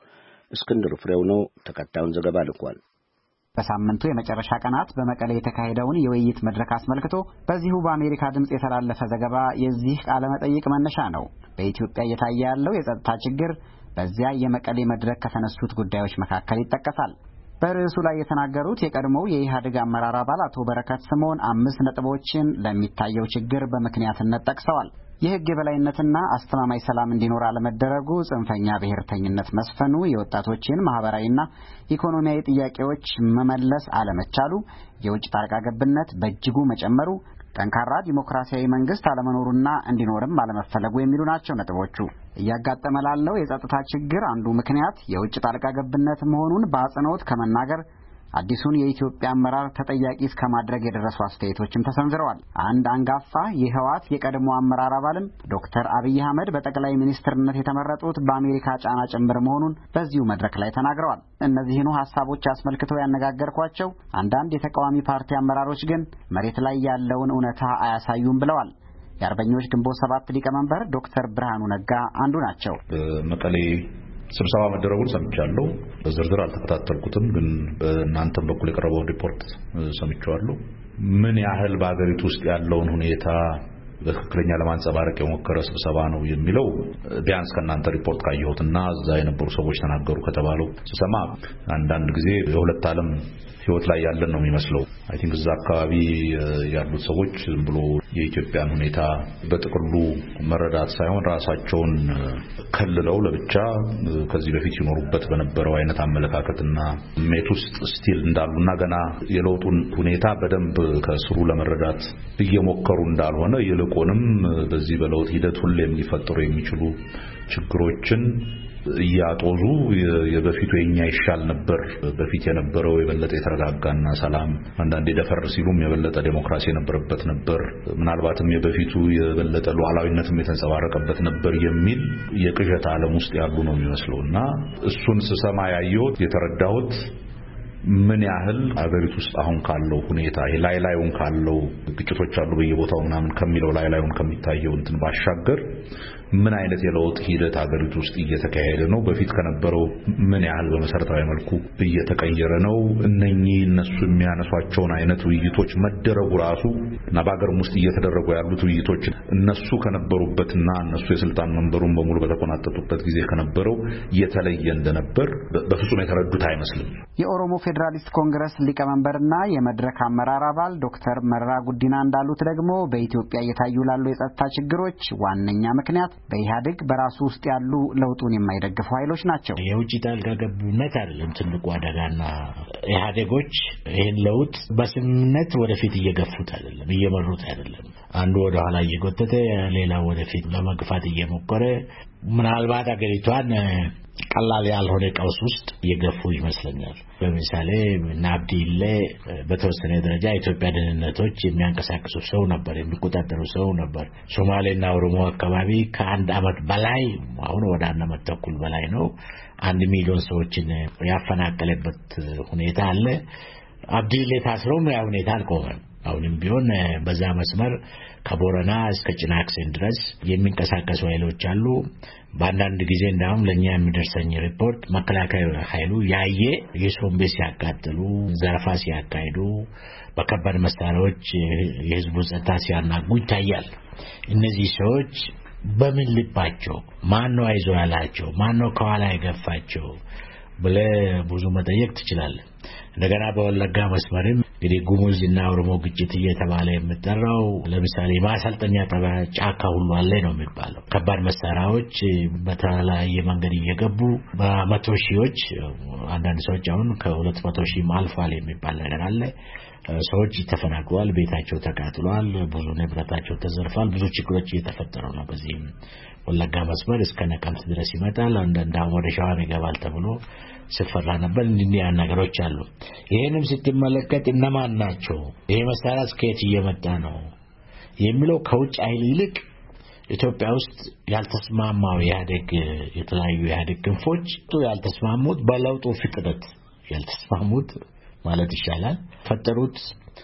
እስክንድር ፍሬው ነው ተከታዩን ዘገባ ልኳል። በሳምንቱ የመጨረሻ ቀናት በመቀሌ የተካሄደውን የውይይት መድረክ አስመልክቶ በዚሁ በአሜሪካ ድምጽ የተላለፈ ዘገባ የዚህ ቃለ መጠይቅ መነሻ ነው። በኢትዮጵያ እየታየ ያለው የጸጥታ ችግር በዚያ የመቀሌ መድረክ ከተነሱት ጉዳዮች መካከል ይጠቀሳል። በርዕሱ ላይ የተናገሩት የቀድሞው የኢህአዴግ አመራር አባል አቶ በረከት ስምኦን 5 ነጥቦችን ለሚታየው ችግር በምክንያትነት ጠቅሰዋል። የሕግ የበላይነትና አስተማማኝ ሰላም እንዲኖር አለመደረጉ፣ ጽንፈኛ ብሔርተኝነት መስፈኑ፣ የወጣቶችን ማህበራዊና ኢኮኖሚያዊ ጥያቄዎች መመለስ አለመቻሉ፣ የውጭ ጣልቃ ገብነት በእጅጉ መጨመሩ፣ ጠንካራ ዲሞክራሲያዊ መንግስት አለመኖሩና እንዲኖርም አለመፈለጉ የሚሉ ናቸው ነጥቦቹ። እያጋጠመ ላለው የጸጥታ ችግር አንዱ ምክንያት የውጭ ጣልቃ ገብነት መሆኑን በአጽንኦት ከመናገር አዲሱን የኢትዮጵያ አመራር ተጠያቂ እስከ ማድረግ የደረሱ አስተያየቶችም ተሰንዝረዋል። አንድ አንጋፋ የህወሓት የቀድሞ አመራር አባልም ዶክተር አብይ አህመድ በጠቅላይ ሚኒስትርነት የተመረጡት በአሜሪካ ጫና ጭምር መሆኑን በዚሁ መድረክ ላይ ተናግረዋል። እነዚህኑ ሀሳቦች አስመልክተው ያነጋገርኳቸው አንዳንድ የተቃዋሚ ፓርቲ አመራሮች ግን መሬት ላይ ያለውን እውነታ አያሳዩም ብለዋል። የአርበኞች ግንቦት 7 ሊቀመንበር ዶክተር ብርሃኑ ነጋ አንዱ ናቸው። መቀሌ ስብሰባ መደረጉን ሰምቻለሁ። በዝርዝር አልተከታተልኩትም፣ ግን በእናንተም በኩል የቀረበውን ሪፖርት ሰምቻለሁ። ምን ያህል በአገሪቱ ውስጥ ያለውን ሁኔታ በትክክለኛ ለማንጸባረቅ የሞከረ ስብሰባ ነው የሚለው ቢያንስ ከእናንተ ሪፖርት ካየሁትና እዛ የነበሩ ሰዎች ተናገሩ ከተባለው ስሰማ አንዳንድ ጊዜ የሁለት ዓለም ህይወት ላይ ያለን ነው የሚመስለው። አይ ቲንክ እዛ አካባቢ ያሉት ሰዎች ዝም ብሎ የኢትዮጵያን ሁኔታ በጥቅሉ መረዳት ሳይሆን ራሳቸውን ከልለው ለብቻ ከዚህ በፊት ይኖሩበት በነበረው አይነት አመለካከትና ሜት ውስጥ ስቲል እንዳሉና ገና የለውጡን ሁኔታ በደንብ ከስሩ ለመረዳት እየሞከሩ እንዳልሆነ ይልቁንም በዚህ በለውጥ ሂደት ሁሌም ሊፈጠሩ የሚችሉ ችግሮችን እያጦዙ የበፊቱ የኛ ይሻል ነበር፣ በፊት የነበረው የበለጠ የተረጋጋና ሰላም አንዳንዴ ደፈር ሲሉም የበለጠ ዲሞክራሲ የነበረበት ነበር፣ ምናልባትም የበፊቱ የበለጠ ሉዓላዊነትም የተንጸባረቀበት ነበር የሚል የቅዠት ዓለም ውስጥ ያሉ ነው የሚመስለውና እሱን ስሰማ ያየሁት የተረዳሁት ምን ያህል አገሪቱ ውስጥ አሁን ካለው ሁኔታ ላይላዩን ካለው ግጭቶች አሉ በየቦታው ምናምን ከሚለው ላይላዩን ከሚታየው እንትን ባሻገር ምን አይነት የለውጥ ሂደት አገሪቱ ውስጥ እየተካሄደ ነው፣ በፊት ከነበረው ምን ያህል በመሰረታዊ መልኩ እየተቀየረ ነው፣ እነኚህ እነሱ የሚያነሷቸውን አይነት ውይይቶች መደረጉ ራሱ እና በአገርም ውስጥ እየተደረጉ ያሉት ውይይቶች እነሱ ከነበሩበትና እነሱ የስልጣን መንበሩን በሙሉ በተቆናጠጡበት ጊዜ ከነበረው የተለየ እንደነበር በፍጹም የተረዱት አይመስልም። የኦሮሞ ፌዴራሊስት ኮንግረስ ሊቀመንበርና የመድረክ አመራር አባል ዶክተር መረራ ጉዲና እንዳሉት ደግሞ በኢትዮጵያ እየታዩ ላሉ የጸጥታ ችግሮች ዋነኛ ምክንያት በኢህአዴግ በራሱ ውስጥ ያሉ ለውጡን የማይደግፉ ኃይሎች ናቸው። የውጭ ጣልቃ ገብነት አይደለም ትልቁ አደጋና ኢህአዴጎች ይህን ለውጥ በስምምነት ወደፊት እየገፉት አይደለም፣ እየመሩት አይደለም። አንዱ ወደ ኋላ እየጎተተ ሌላው ወደፊት ለመግፋት እየሞከረ ምናልባት አገሪቷን ቀላል ያልሆነ ቀውስ ውስጥ የገፉ ይመስለኛል። በምሳሌ ናብዲሌ በተወሰነ ደረጃ ኢትዮጵያ ደህንነቶች የሚያንቀሳቅሱ ሰው ነበር፣ የሚቆጣጠሩ ሰው ነበር። ሶማሌና ኦሮሞ አካባቢ ከአንድ አመት በላይ አሁን ወደ 1 አመት ተኩል በላይ ነው 1 ሚሊዮን ሰዎችን ያፈናቀለበት ሁኔታ አለ። አብዲሌ ታስሮም ያ ሁኔታ አልቆመም። አሁንም ቢሆን በዛ መስመር ከቦረና እስከ ጭናክሰን ድረስ የሚንቀሳቀሱ ኃይሎች አሉ። በአንዳንድ ጊዜ እንዳውም ለኛ የሚደርሰኝ ሪፖርት መከላከያ ኃይሉ ያየ የሰውን ቤት ሲያቃጥሉ፣ ዘረፋ ሲያካሂዱ፣ በከባድ መሳሪያዎች የህዝቡ ጸጥታ ሲያናጉ ይታያል። እነዚህ ሰዎች በምን ልባቸው ማን ነው አይዞ ያላቸው፣ ማን ነው ከኋላ የገፋቸው ብለህ ብዙ መጠየቅ ትችላለህ። እንደገና በወለጋ መስመርም እንግዲህ ጉሙዝና ኦሮሞ ግጭት እየተባለ የሚጠራው ለምሳሌ ማሰልጠኛ ጣቢያ ጫካ ሁሉ አለ ነው የሚባለው። ከባድ መሳሪያዎች በተለያየ መንገድ እየገቡ በመቶ ሺዎች አንዳንድ ሰዎች አሁን ከ200 ሺህ አልፏል የሚባል ነገር አለ። ሰዎች ተፈናቅለዋል፣ ቤታቸው ተቃጥሏል፣ ብዙ ንብረታቸው ተዘርፏል። ብዙ ችግሮች እየተፈጠሩ ነው። በዚህ ወለጋ መስመር እስከ ነቀምት ድረስ ይመጣል። አንዳንድ ወደ ሸዋም ይገባል ተብሎ ሲፈራ ነበር። እንዲህ ያን ነገሮች አሉ። ይሄንም ስትመለከት እነማን ናቸው ይሄ መሳሪያ ከየት እየመጣ ነው የሚለው ከውጭ ኃይል ይልቅ ኢትዮጵያ ውስጥ ያልተስማማው ኢህአዴግ የተለያዩ ኢህአዴግ ክንፎች ያልተስማሙት በለውጡ ፍጥነት ያልተስማሙት ማለት ይሻላል ፈጠሩት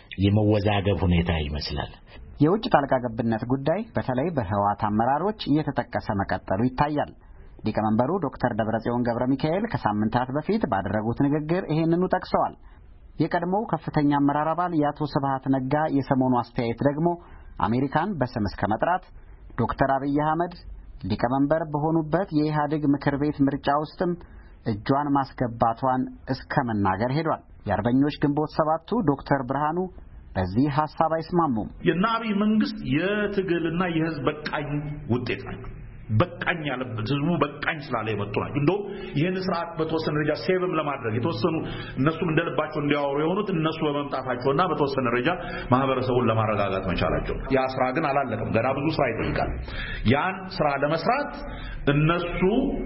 የመወዛገብ ሁኔታ ይመስላል። የውጭ ጣልቃ ገብነት ጉዳይ በተለይ በህወሓት አመራሮች እየተጠቀሰ መቀጠሉ ይታያል። ሊቀመንበሩ ዶክተር ደብረጽዮን ገብረ ሚካኤል ከሳምንታት በፊት ባደረጉት ንግግር ይሄንኑ ጠቅሰዋል። የቀድሞው ከፍተኛ አመራር አባል የአቶ ስብሃት ነጋ የሰሞኑ አስተያየት ደግሞ አሜሪካን በስም እስከ መጥራት ዶክተር አብይ አህመድ ሊቀመንበር በሆኑበት የኢህአዴግ ምክር ቤት ምርጫ ውስጥም እጇን ማስገባቷን እስከ መናገር ሄዷል። የአርበኞች ግንቦት ሰባቱ ዶክተር ብርሃኑ በዚህ ሐሳብ አይስማሙም። የአብይ መንግስት የትግልና የህዝብ በቃኝ ውጤት ነው። በቃኝ ያለበት ህዝቡ በቃኝ ስላለ የመጡ ናቸው። እንደው ይሄን ስርዓት በተወሰነ ደረጃ ሴቭም ለማድረግ የተወሰኑ እነሱም እንደልባቸው እንዲያወሩ የሆኑት እነሱ በመምጣታቸውና በተወሰነ ደረጃ ማህበረሰቡን ለማረጋጋት መቻላቸው። ያ ስራ ግን አላለቀም። ገና ብዙ ስራ ይጠይቃል። ያን ስራ ለመስራት እነሱ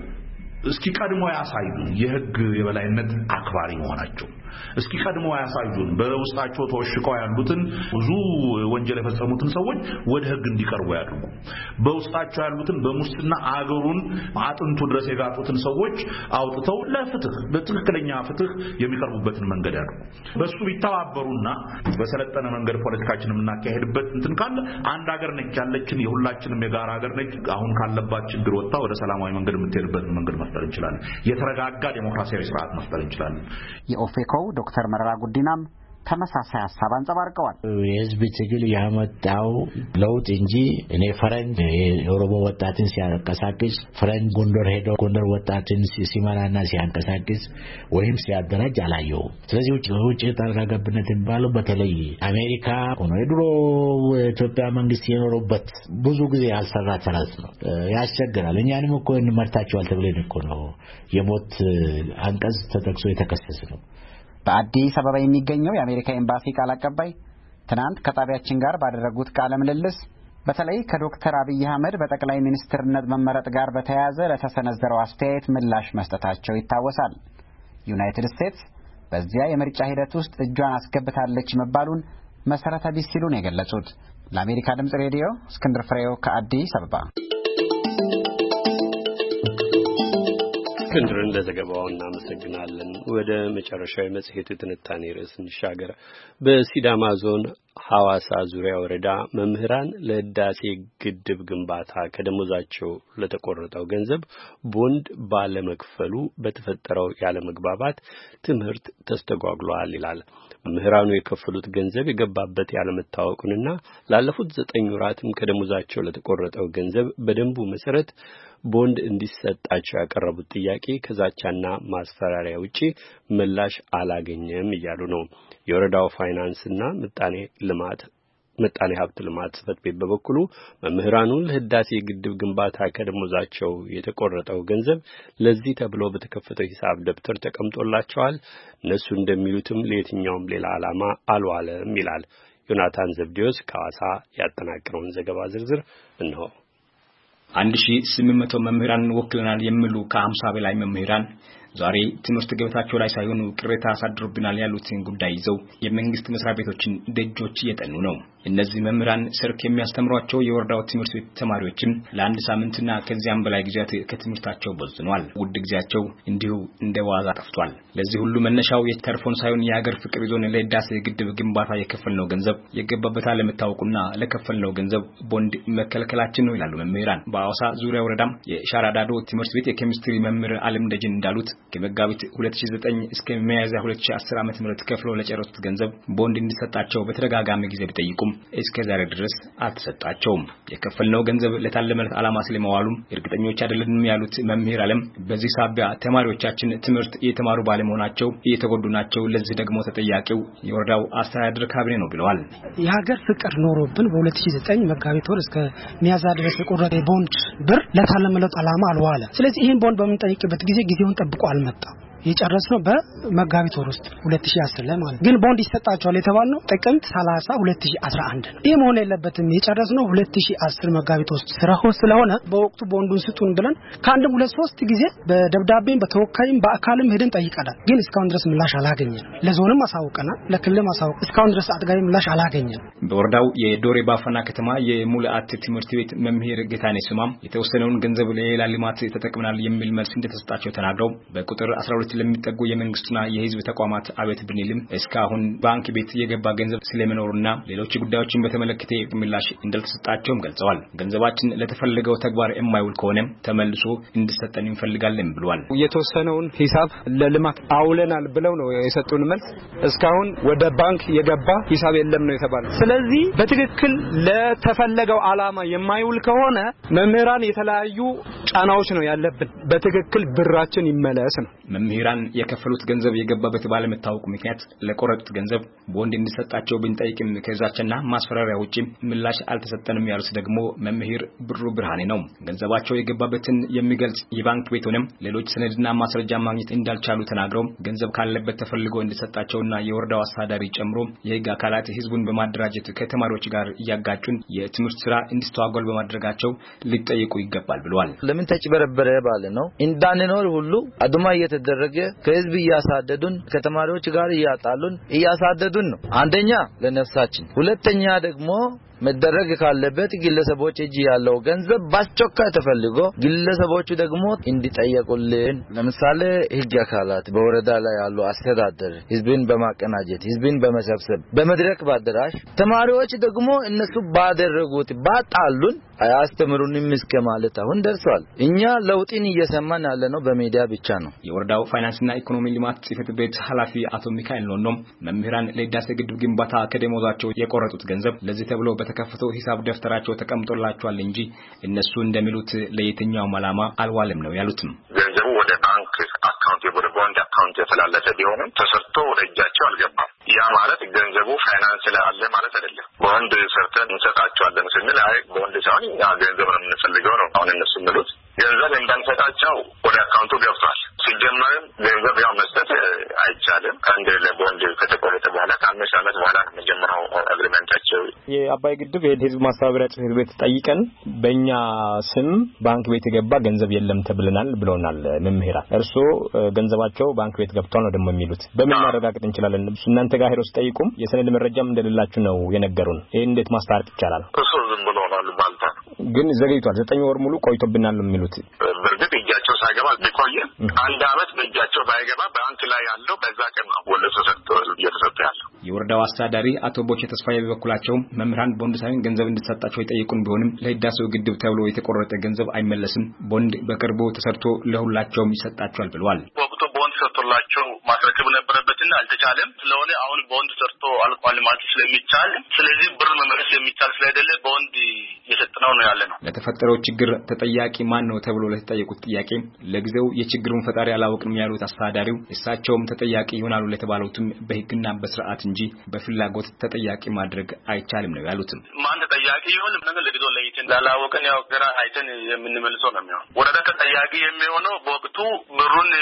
እስኪ ቀድሞ ያሳዩን የህግ የበላይነት አክባሪ መሆናቸው። እስኪ ቀድሞ ያሳዩን በውስጣቸው ተወሽቀው ያሉትን ብዙ ወንጀል የፈጸሙትን ሰዎች ወደ ህግ እንዲቀርቡ ያድርጉ። በውስጣቸው ያሉትን በሙስና አገሩን አጥንቱ ድረስ የጋጡትን ሰዎች አውጥተው ለፍትህ በትክክለኛ ፍትህ የሚቀርቡበትን መንገድ ያድርጉ። በሱ ቢተባበሩና በሰለጠነ መንገድ ፖለቲካችንን እናካሄድበት እንትን ካለ አንድ ሀገር ነች ያለችን የሁላችንም የጋራ ሀገር ነች። አሁን ካለባት ችግር ወጣ ወደ ሰላማዊ መንገድ የምትሄድበትን መንገድ መፍጠር እንችላለን። የተረጋጋ ዲሞክራሲያዊ ስርዓት መፍጠር እንችላለን። የኦፌኮ ዶክተር መረራ ጉዲናም ተመሳሳይ ሐሳብ አንጸባርቀዋል። የህዝብ ትግል ያመጣው ለውጥ እንጂ እኔ ፈረንጅ የኦሮሞ ወጣትን ሲያንቀሳቅስ ፈረንጅ ጎንደር ሄዶ ጎንደር ወጣትን ሲመራና ሲያንቀሳቅስ ወይም ሲያደራጅ አላየው። ስለዚህ ውጭ ጣልቃ ገብነት የሚባለው በተለይ አሜሪካ ሆኖ የድሮ ኢትዮጵያ መንግስት የኖረበት ብዙ ጊዜ ያልሰራ ተረት ነው። ያስቸግራል። እኛንም እኮ እንመርታቸዋል ተብለን እኮ ነው የሞት አንቀጽ ተጠቅሶ የተከሰሰ ነው። በአዲስ አበባ የሚገኘው የአሜሪካ ኤምባሲ ቃል አቀባይ ትናንት ከጣቢያችን ጋር ባደረጉት ቃለ ምልልስ በተለይ ከዶክተር አብይ አህመድ በጠቅላይ ሚኒስትርነት መመረጥ ጋር በተያያዘ ለተሰነዘረው አስተያየት ምላሽ መስጠታቸው ይታወሳል። ዩናይትድ ስቴትስ በዚያ የምርጫ ሂደት ውስጥ እጇን አስገብታለች መባሉን መሰረተ ቢስ ሲሉ ነው የገለጹት። ለአሜሪካ ድምጽ ሬዲዮ እስክንድር ፍሬው ከአዲስ አበባ። እስክንድርን ለዘገባው እናመሰግናለን። ወደ መጨረሻዊ መጽሔቱ ትንታኔ ርዕስ እንሻገር። በሲዳማ ዞን ሐዋሳ ዙሪያ ወረዳ መምህራን ለህዳሴ ግድብ ግንባታ ከደሞዛቸው ለተቆረጠው ገንዘብ ቦንድ ባለመክፈሉ በተፈጠረው ያለመግባባት ትምህርት ተስተጓጉሏል ይላል። መምህራኑ የከፈሉት ገንዘብ የገባበት ያለመታወቁንና ላለፉት 9 ወራትም ከደሞዛቸው ለተቆረጠው ገንዘብ በደንቡ መሰረት ቦንድ እንዲሰጣቸው ያቀረቡት ጥያቄ ከዛቻና ማስፈራሪያ ውጪ ምላሽ አላገኘም እያሉ ነው። የወረዳው ፋይናንስና ምጣኔ ሀብት ልማት ጽሕፈት ቤት በበኩሉ መምህራኑ ለህዳሴ ግድብ ግንባታ ከደሞዛቸው የተቆረጠው ገንዘብ ለዚህ ተብሎ በተከፈተው ሂሳብ ደብተር ተቀምጦላቸዋል፣ እነሱ እንደሚሉትም ለየትኛውም ሌላ ዓላማ አልዋለም ይላል። ዮናታን ዘብዴዎስ ከሐዋሳ ያጠናቀረውን ዘገባ ዝርዝር እነሆ። 1800 መምህራን ወክለናል የሚሉ ከ50 በላይ መምህራን ዛሬ ትምህርት ገበታቸው ላይ ሳይሆኑ ቅሬታ አሳድሩብናል ያሉትን ጉዳይ ይዘው የመንግስት መስሪያ ቤቶችን ደጆች እየጠኑ ነው። እነዚህ መምህራን ሰርክ የሚያስተምሯቸው የወረዳው ትምህርት ቤት ተማሪዎችም ለአንድ ሳምንትና ከዚያም በላይ ጊዜያት ከትምህርታቸው በዝኗል። ውድ ጊዜያቸው እንዲሁ እንደዋዛ ጠፍቷል። ለዚህ ሁሉ መነሻው የተርፎን ሳይሆን የሀገር ፍቅር ይዞን ለህዳሴ ግድብ ግንባታ የከፈልነው ገንዘብ የገባበት አለመታወቁና ለከፈልነው ገንዘብ ቦንድ መከልከላችን ነው ይላሉ መምህራን። በሐዋሳ ዙሪያ ወረዳም የሻራዳዶ ትምህርት ቤት የኬሚስትሪ መምህር አለም ደጅን እንዳሉት ከመጋቢት 2009 እስከ ሚያዝያ 2010 ዓ.ም ከፍለው ለጨረሱት ገንዘብ ቦንድ እንዲሰጣቸው በተደጋጋሚ ጊዜ ቢጠይቁም እስከ ዛሬ ድረስ አልተሰጣቸውም። የከፈልነው ገንዘብ ለታለመለት ዓላማ ስለመዋሉም እርግጠኞች አይደለንም ያሉት መምህር አለም በዚህ ሳቢያ ተማሪዎቻችን ትምህርት እየተማሩ ባለመሆናቸው እየተጎዱ ናቸው። ለዚህ ደግሞ ተጠያቂው የወረዳው አስተዳደር ካቢኔ ነው ብለዋል። የሀገር ፍቅር ኖሮብን በ2009 መጋቢት ወር እስከ ሚያዝያ ድረስ የቆረጠ ቦንድ ብር ለታለመለት ዓላማ አልዋለ። ስለዚህ ይሄን ቦንድ በምንጠይቅበት ጊዜ ጊዜውን ጠብቆ አልመጣም። የጨረስነው በመጋቢት ወር ውስጥ 2010 ላይ ማለት ግን ቦንድ ይሰጣቸዋል የተባልነው ጥቅምት 30 2011 ነው። ይሄ መሆን የለበትም። የጨረስነው 2010 መጋቢት ውስጥ ስራው ስለሆነ በወቅቱ ቦንዱን ስጡን ብለን ከአንድም 2-3 ጊዜ በደብዳቤም በተወካይም በአካልም ሄደን ጠይቀናል። ግን እስካሁን ድረስ ምላሽ አላገኘንም። ለዞንም አሳውቀናል፣ ለክልልም አሳውቀናል። እስካሁን ድረስ አጥጋቢ ምላሽ አላገኘንም። በወረዳው የዶሬ ባፈና ከተማ የሙላአት ትምህርት ቤት መምህር ጌታኔ ስማም የተወሰነውን ገንዘብ ለሌላ ልማት ተጠቅመናል የሚል መልስ እንደተሰጣቸው ተናግረው በቁጥር 12 100 ለሚጠጉ የመንግስትና የህዝብ ተቋማት አቤት ብንልም እስካሁን ባንክ ቤት የገባ ገንዘብ ስለመኖሩና ሌሎች ጉዳዮችን በተመለከተ ምላሽ እንዳልተሰጣቸውም ገልጸዋል። ገንዘባችን ለተፈለገው ተግባር የማይውል ከሆነ ተመልሶ እንዲሰጠን እንፈልጋለን ብለዋል። የተወሰነውን ሂሳብ ለልማት አውለናል ብለው ነው የሰጡን መልስ። እስካሁን ወደ ባንክ የገባ ሂሳብ የለም ነው የተባለው። ስለዚህ በትክክል ለተፈለገው ዓላማ የማይውል ከሆነ መምህራን የተለያዩ ጫናዎች ነው ያለብን። በትክክል ብራችን ይመለስ ነው። መምህራን የከፈሉት ገንዘብ የገባበት ባለመታወቁ ምክንያት ለቆረጡት ገንዘብ ቦንድ እንዲሰጣቸው ብንጠይቅም ከዛችና ማስፈራሪያ ውጪ ምላሽ አልተሰጠንም ያሉት ደግሞ መምህር ብሩ ብርሃኔ ነው። ገንዘባቸው የገባበትን የሚገልጽ የባንክ ቤት ሆነም ሌሎች ሰነድና ማስረጃ ማግኘት እንዳልቻሉ ተናግረው ገንዘብ ካለበት ተፈልጎ እንዲሰጣቸውና የወረዳው አስተዳዳሪ ጨምሮ የህግ አካላት ህዝቡን በማደራጀት ከተማሪዎች ጋር እያጋጩን የትምህርት ስራ እንዲስተዋጎል በማድረጋቸው ሊጠየቁ ይገባል ብለዋል። ለምን ተጭበረበረ ባለ ነው እንዳንኖር ሁሉ አድማ እየተደረገ ከህዝብ እያሳደዱን ከተማሪዎች ጋር እያሳደዱን ነው። አንደኛ ለነፍሳችን፣ ሁለተኛ ደግሞ መደረግ ካለበት ግለሰቦች እጅ ያለው ገንዘብ ባስቸኳይ ተፈልጎ ግለሰቦቹ ደግሞ እንዲጠየቁልን። ለምሳሌ ህግ አካላት በወረዳ ላይ ያሉ አስተዳደር ህዝብን በማቀናጀት ህዝብን በመሰብሰብ በመድረክ ባደራሽ ተማሪዎች ደግሞ እነሱ ባደረጉት ባጣሉን አያስተምሩንም እስከ ማለት አሁን ደርሷል። እኛ ለውጥን እየሰማን ያለነው በሚዲያ ብቻ ነው። የወረዳው ፋይናንስና ኢኮኖሚ ልማት ጽሕፈት ቤት ኃላፊ አቶ ሚካኤል ኖኖም መምህራን ለህዳሴ ግድብ ግንባታ ከደሞዛቸው የቆረጡት ገንዘብ ለዚህ ተብሎ በተከፈተው ሂሳብ ደፍተራቸው ተቀምጦላቸዋል እንጂ እነሱ እንደሚሉት ለየትኛውም ዓላማ አልዋለም ነው ያሉትም። ገንዘቡ ወደ ባንክ አካውንት ወደ ቦንድ አካውንት የተላለፈ ቢሆንም ተሰርቶ ወደ እጃቸው አልገባም። ያ ማለት ገንዘቡ ፋይናንስ ላይ አለ ማለት አይደለም። ቦንድ ሰርተን እንሰጣቸዋለን ስንል አይ ቦንድ ሳይሆን ያ ገንዘብ ነው የምንፈልገው ነው አሁን እነሱ የሚሉት። ገንዘብ እንዳንሰጣቸው ወደ አካውንቱ ገብቷል። ሲጀመርም ገንዘብ ያው መስጠት አይቻልም። አንድ ለቦንድ ከተቆረጠ በኋላ ከ5 ዓመት በኋላ መጀመሪያው አግሪመንታቸው የአባይ ግድብ የህዝብ ማስተባበሪያ ጽሕፈት ቤት ጠይቀን በእኛ ስም ባንክ ቤት የገባ ገንዘብ የለም ተብለናል ብለውናል መምህራን። እርስዎ ገንዘባቸው ባንክ ቤት ገብቷል ነው ደግሞ የሚሉት። በምን ማረጋገጥ እንችላለን? እናንተ ጋር ሄደው ሲጠይቁም የሰነድ መረጃም እንደሌላችሁ ነው የነገሩን። ይሄን እንዴት ማስታረቅ ይቻላል? እሱ ዝም ብሎ ነው ማለት ነው። ግን ዘገይቷል። 9 ወር ሙሉ ቆይቶብናል ነው የሚሉት። በእርግጥ እጃቸው ሳይገባ ቢቆየ 1 ዓመት በእጃቸው ባይገባ ባንክ ላይ ያለው በዛ ቀን ወለሶ ሰጥቷል እየተሰጠ ያለው። የወረዳው አስተዳዳሪ አቶ ቦቼ ተስፋዬ በበኩላቸው መምህራን ቦንድ ሳይሆን ገንዘብ እንዲሰጣቸው የጠየቁን ቢሆንም ለህዳሴው ግድብ ተብሎ የተቆረጠ ገንዘብ አይመለስም፣ ቦንድ በቅርቡ ተሰርቶ ለሁላቸውም ይሰጣቸዋል ብለዋል። ወቅቱ ቦንድ ሰርቶላቸው ማስረከብ ነበረበትና አልተቻለም። ስለሆነ አሁን ቦንድ ሰርቶ አልቋል ማለት ስለሚቻል ስለዚህ ብር መመለስ የሚቻል ስለሌለ ቦንድ እየሰጠነው ነው ያለ ነው። ለተፈጠረው ችግር ተጠያቂ ማን ነው ተብሎ ለተጠየቁት ጥያቄ ለጊዜው የችግሩን ፈጣሪ አላወቅንም ያሉት አስተዳዳሪው እሳቸውም ተጠያቂ ይሆናሉ ለተባሉትም በህግና በስርዓት እንጂ በፍላጎት ተጠያቂ ማድረግ አይቻልም ነው ያሉት። ማን ተጠያቂ ይሆን ነገር ለጊዜው ለይተን ላላወቅን ያው ግራ አይተን የምንመልሰው ነው የሚሆነው። ወረዳ ተጠያቂ የሚሆነው በወቅቱ ብሩን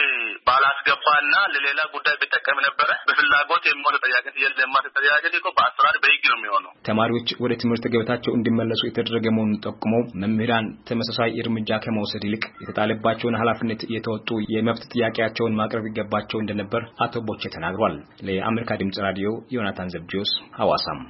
ባላስገባና ለሌላ ጉዳይ ቢጠቀም ነበረ። በፍላጎት የሚሆነው ተጠያቂነት የለም። ተጠያቂነት እኮ በአሰራር በህግ ነው የሚሆነው። ተማሪዎች ወደ ትምህርት ገበታቸው እንዲመለሱ የተደረገ መሆኑን ጠቁመው መምህራን ተመሳሳይ እርምጃ ከመውሰድ ይልቅ የተጣለባቸውን ኃላፊነት የተወጡ የመብት ጥያቄያቸውን ማቅረብ ይገባቸው እንደነበር አቶ ቦቼ ተናግሯል። ለአሜሪካ ድምጽ ራዲዮ ዮናታን ዘብዲዮስ ሐዋሳም።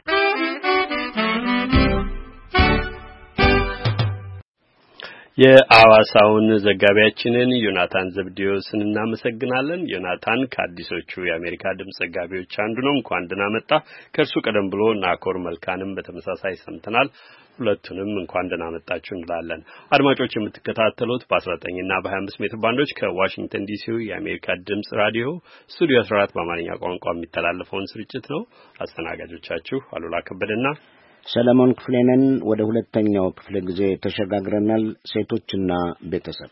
የሐዋሳውን ዘጋቢያችንን ዮናታን ዘብዲዮስን እናመሰግናለን። ዮናታን ከአዲሶቹ የአሜሪካ ድምጽ ዘጋቢዎች አንዱ ነው። እንኳን ደህና መጣ። ከእርሱ ቀደም ብሎ ናኮር መልካንም በተመሳሳይ ሰምተናል። ሁለቱንም እንኳን ደህና መጣችሁ እንላለን። አድማጮች የምትከታተሉት በ19 እና በ25 ሜትር ባንዶች ከዋሽንግተን ዲሲው የአሜሪካ ድምጽ ራዲዮ ስቱዲዮ 14 በአማርኛ ቋንቋ የሚተላለፈውን ስርጭት ነው። አስተናጋጆቻችሁ አሉላ ከበደና ሰለሞን ክፍሌነን። ወደ ሁለተኛው ክፍለ ጊዜ ተሸጋግረናል። ሴቶችና ቤተሰብ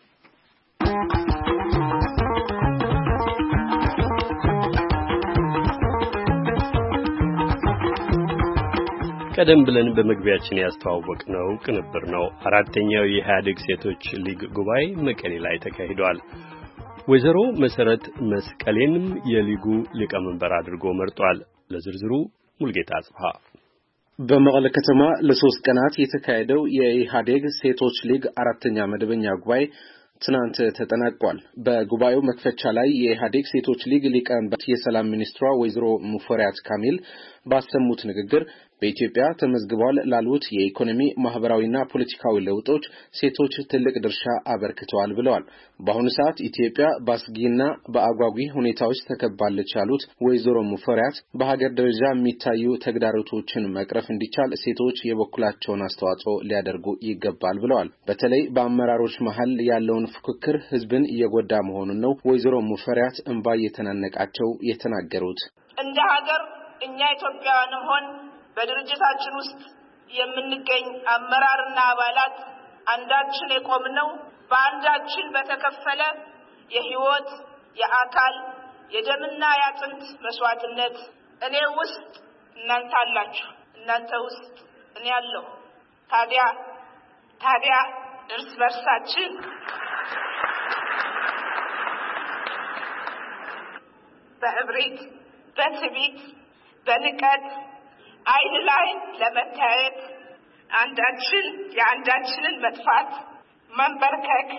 ቀደም ብለን በመግቢያችን ያስተዋወቅነው ቅንብር ነው። አራተኛው የኢህአዴግ ሴቶች ሊግ ጉባኤ መቀሌ ላይ ተካሂዷል። ወይዘሮ መሰረት መስቀሌንም የሊጉ ሊቀመንበር አድርጎ መርጧል። ለዝርዝሩ ሙልጌታ አጽፋ። በመቀለ ከተማ ለ3 ቀናት የተካሄደው የኢህአዴግ ሴቶች ሊግ አራተኛ መደበኛ ጉባኤ ትናንት ተጠናቋል። በጉባኤው መክፈቻ ላይ የኢህአዴግ ሴቶች ሊግ ሊቀመንበር የሰላም ሚኒስትሯ ወይዘሮ ሙፈሪያት ካሚል ባሰሙት ንግግር በኢትዮጵያ ተመዝግበዋል ላሉት የኢኮኖሚ ማህበራዊና ፖለቲካዊ ለውጦች ሴቶች ትልቅ ድርሻ አበርክተዋል ብለዋል። በአሁኑ ሰዓት ኢትዮጵያ በአስጊና በአጓጊ ሁኔታዎች ተከባለች ያሉት ወይዘሮ ሙፈሪያት በሀገር ደረጃ የሚታዩ ተግዳሮቶችን መቅረፍ እንዲቻል ሴቶች የበኩላቸውን አስተዋጽኦ ሊያደርጉ ይገባል ብለዋል። በተለይ በአመራሮች መሃል ያለውን ፍክክር ህዝብን እየጎዳ መሆኑን ነው ወይዘሮ ሙፈሪያት እንባ የተናነቃቸው የተናገሩት። እንደ ሀገር እኛ ኢትዮጵያውያንም ሆን በድርጅታችን ውስጥ የምንገኝ አመራርና አባላት አንዳችን የቆምነው በአንዳችን በተከፈለ የህይወት የአካል የደምና የአጥንት መስዋዕትነት እኔ ውስጥ እናንተ አላችሁ፣ እናንተ ውስጥ እኔ ያለው ታዲያ እርስ በርሳችን በእብሪት በትዕቢት በንቀት አይን ላይ ለመታየት አንዳችን የአንዳችንን መጥፋት መንበርከክ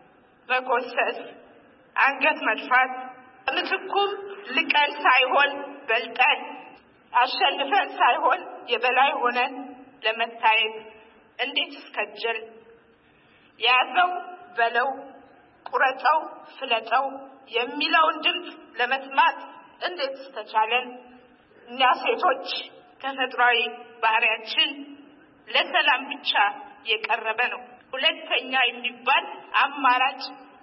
መኮሰስ አንገት መድፋት ምትኩም ልቀን ሳይሆን በልጠን አሸንፈን ሳይሆን የበላይ ሆነን ለመታየት እንዴት እስከጀል ያዘው በለው ቁረጠው ፍለጠው የሚለውን ድምፅ ለመስማት እንዴት ተቻለን? እኛ ሴቶች ተፈጥሯዊ ባህሪያችን ለሰላም ብቻ የቀረበ ነው። ሁለተኛ የሚባል አማራጭ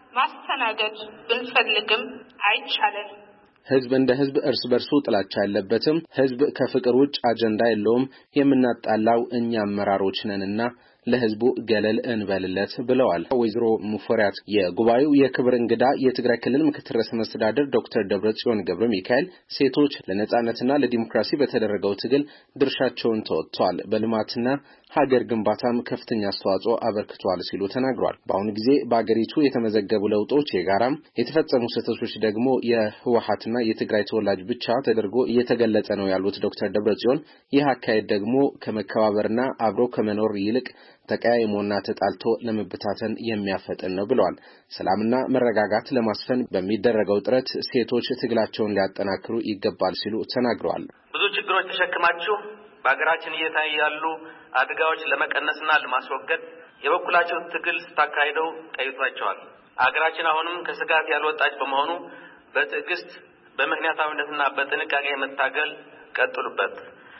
ማስተናገድ ብንፈልግም አይቻለን። ህዝብ እንደ ህዝብ እርስ በርሱ ጥላቻ ያለበትም ህዝብ ከፍቅር ውጭ አጀንዳ የለውም። የምናጣላው እኛ አመራሮች ነንና ለህዝቡ ገለል እንበልለት ብለዋል ወይዘሮ ሙፈሪያት። የጉባኤው የክብር እንግዳ የትግራይ ክልል ምክትል ርዕሰ መስተዳድር ዶክተር ደብረጽዮን ገብረ ሚካኤል ሴቶች ለነጻነትና ለዲሞክራሲ በተደረገው ትግል ድርሻቸውን ተወጥተዋል፣ በልማትና ሀገር ግንባታም ከፍተኛ አስተዋጽኦ አበርክተዋል ሲሉ ተናግረዋል። በአሁኑ ጊዜ በአገሪቱ የተመዘገቡ ለውጦች የጋራም የተፈጸሙ ስህተቶች ደግሞ የህወሓትና የትግራይ ተወላጅ ብቻ ተደርጎ እየተገለጸ ነው ያሉት ዶክተር ደብረጽዮን ይህ አካሄድ ደግሞ ከመከባበርና አብሮ ከመኖር ይልቅ ተቀያይሞና ተጣልቶ ለመበታተን የሚያፈጥን ነው ብለዋል። ሰላምና መረጋጋት ለማስፈን በሚደረገው ጥረት ሴቶች ትግላቸውን ሊያጠናክሩ ይገባል ሲሉ ተናግረዋል። ብዙ ችግሮች ተሸክማችሁ በአገራችን እየታዩ ያሉ አደጋዎች ለመቀነስና ለማስወገድ የበኩላቸው ትግል ስታካሂደው ቀይቷቸዋል። አገራችን አሁንም ከስጋት ያልወጣች በመሆኑ በትዕግስት በምክንያታዊነትና በጥንቃቄ መታገል ቀጥሉበት።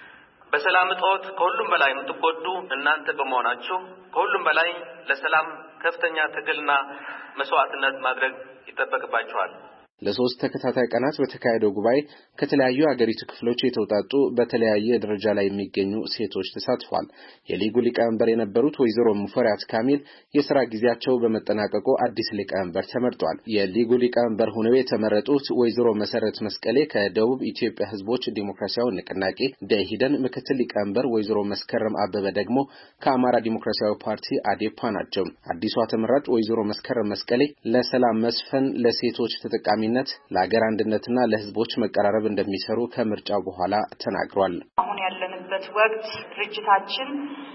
በሰላም እጦት ከሁሉም በላይ የምትጎዱ እናንተ በመሆናችሁ ከሁሉም በላይ ለሰላም ከፍተኛ ትግልና መስዋዕትነት ማድረግ ይጠበቅባችኋል። ለሶስት ተከታታይ ቀናት በተካሄደው ጉባኤ ከተለያዩ አገሪቱ ክፍሎች የተውጣጡ በተለያየ ደረጃ ላይ የሚገኙ ሴቶች ተሳትፈዋል። የሊጉ ሊቀመንበር የነበሩት ወይዘሮ ሙፈሪያት ካሚል የሥራ ጊዜያቸው በመጠናቀቁ አዲስ ሊቀመንበር ተመርጠዋል። የሊጉ ሊቀመንበር ሆነው የተመረጡት ወይዘሮ መሰረት መስቀሌ ከደቡብ ኢትዮጵያ ሕዝቦች ዲሞክራሲያዊ ንቅናቄ ደኢህዴን ምክትል ሊቀመንበር ወይዘሮ መስከረም አበበ ደግሞ ከአማራ ዲሞክራሲያዊ ፓርቲ አዴፓ ናቸው። አዲሷ ተመራጭ ወይዘሮ መስከረም መስቀሌ ለሰላም መስፈን ለሴቶች ተጠቃሚ ለሀገር አንድነትና ለህዝቦች መቀራረብ እንደሚሰሩ ከምርጫው በኋላ ተናግሯል። አሁን ያለንበት ወቅት ድርጅታችን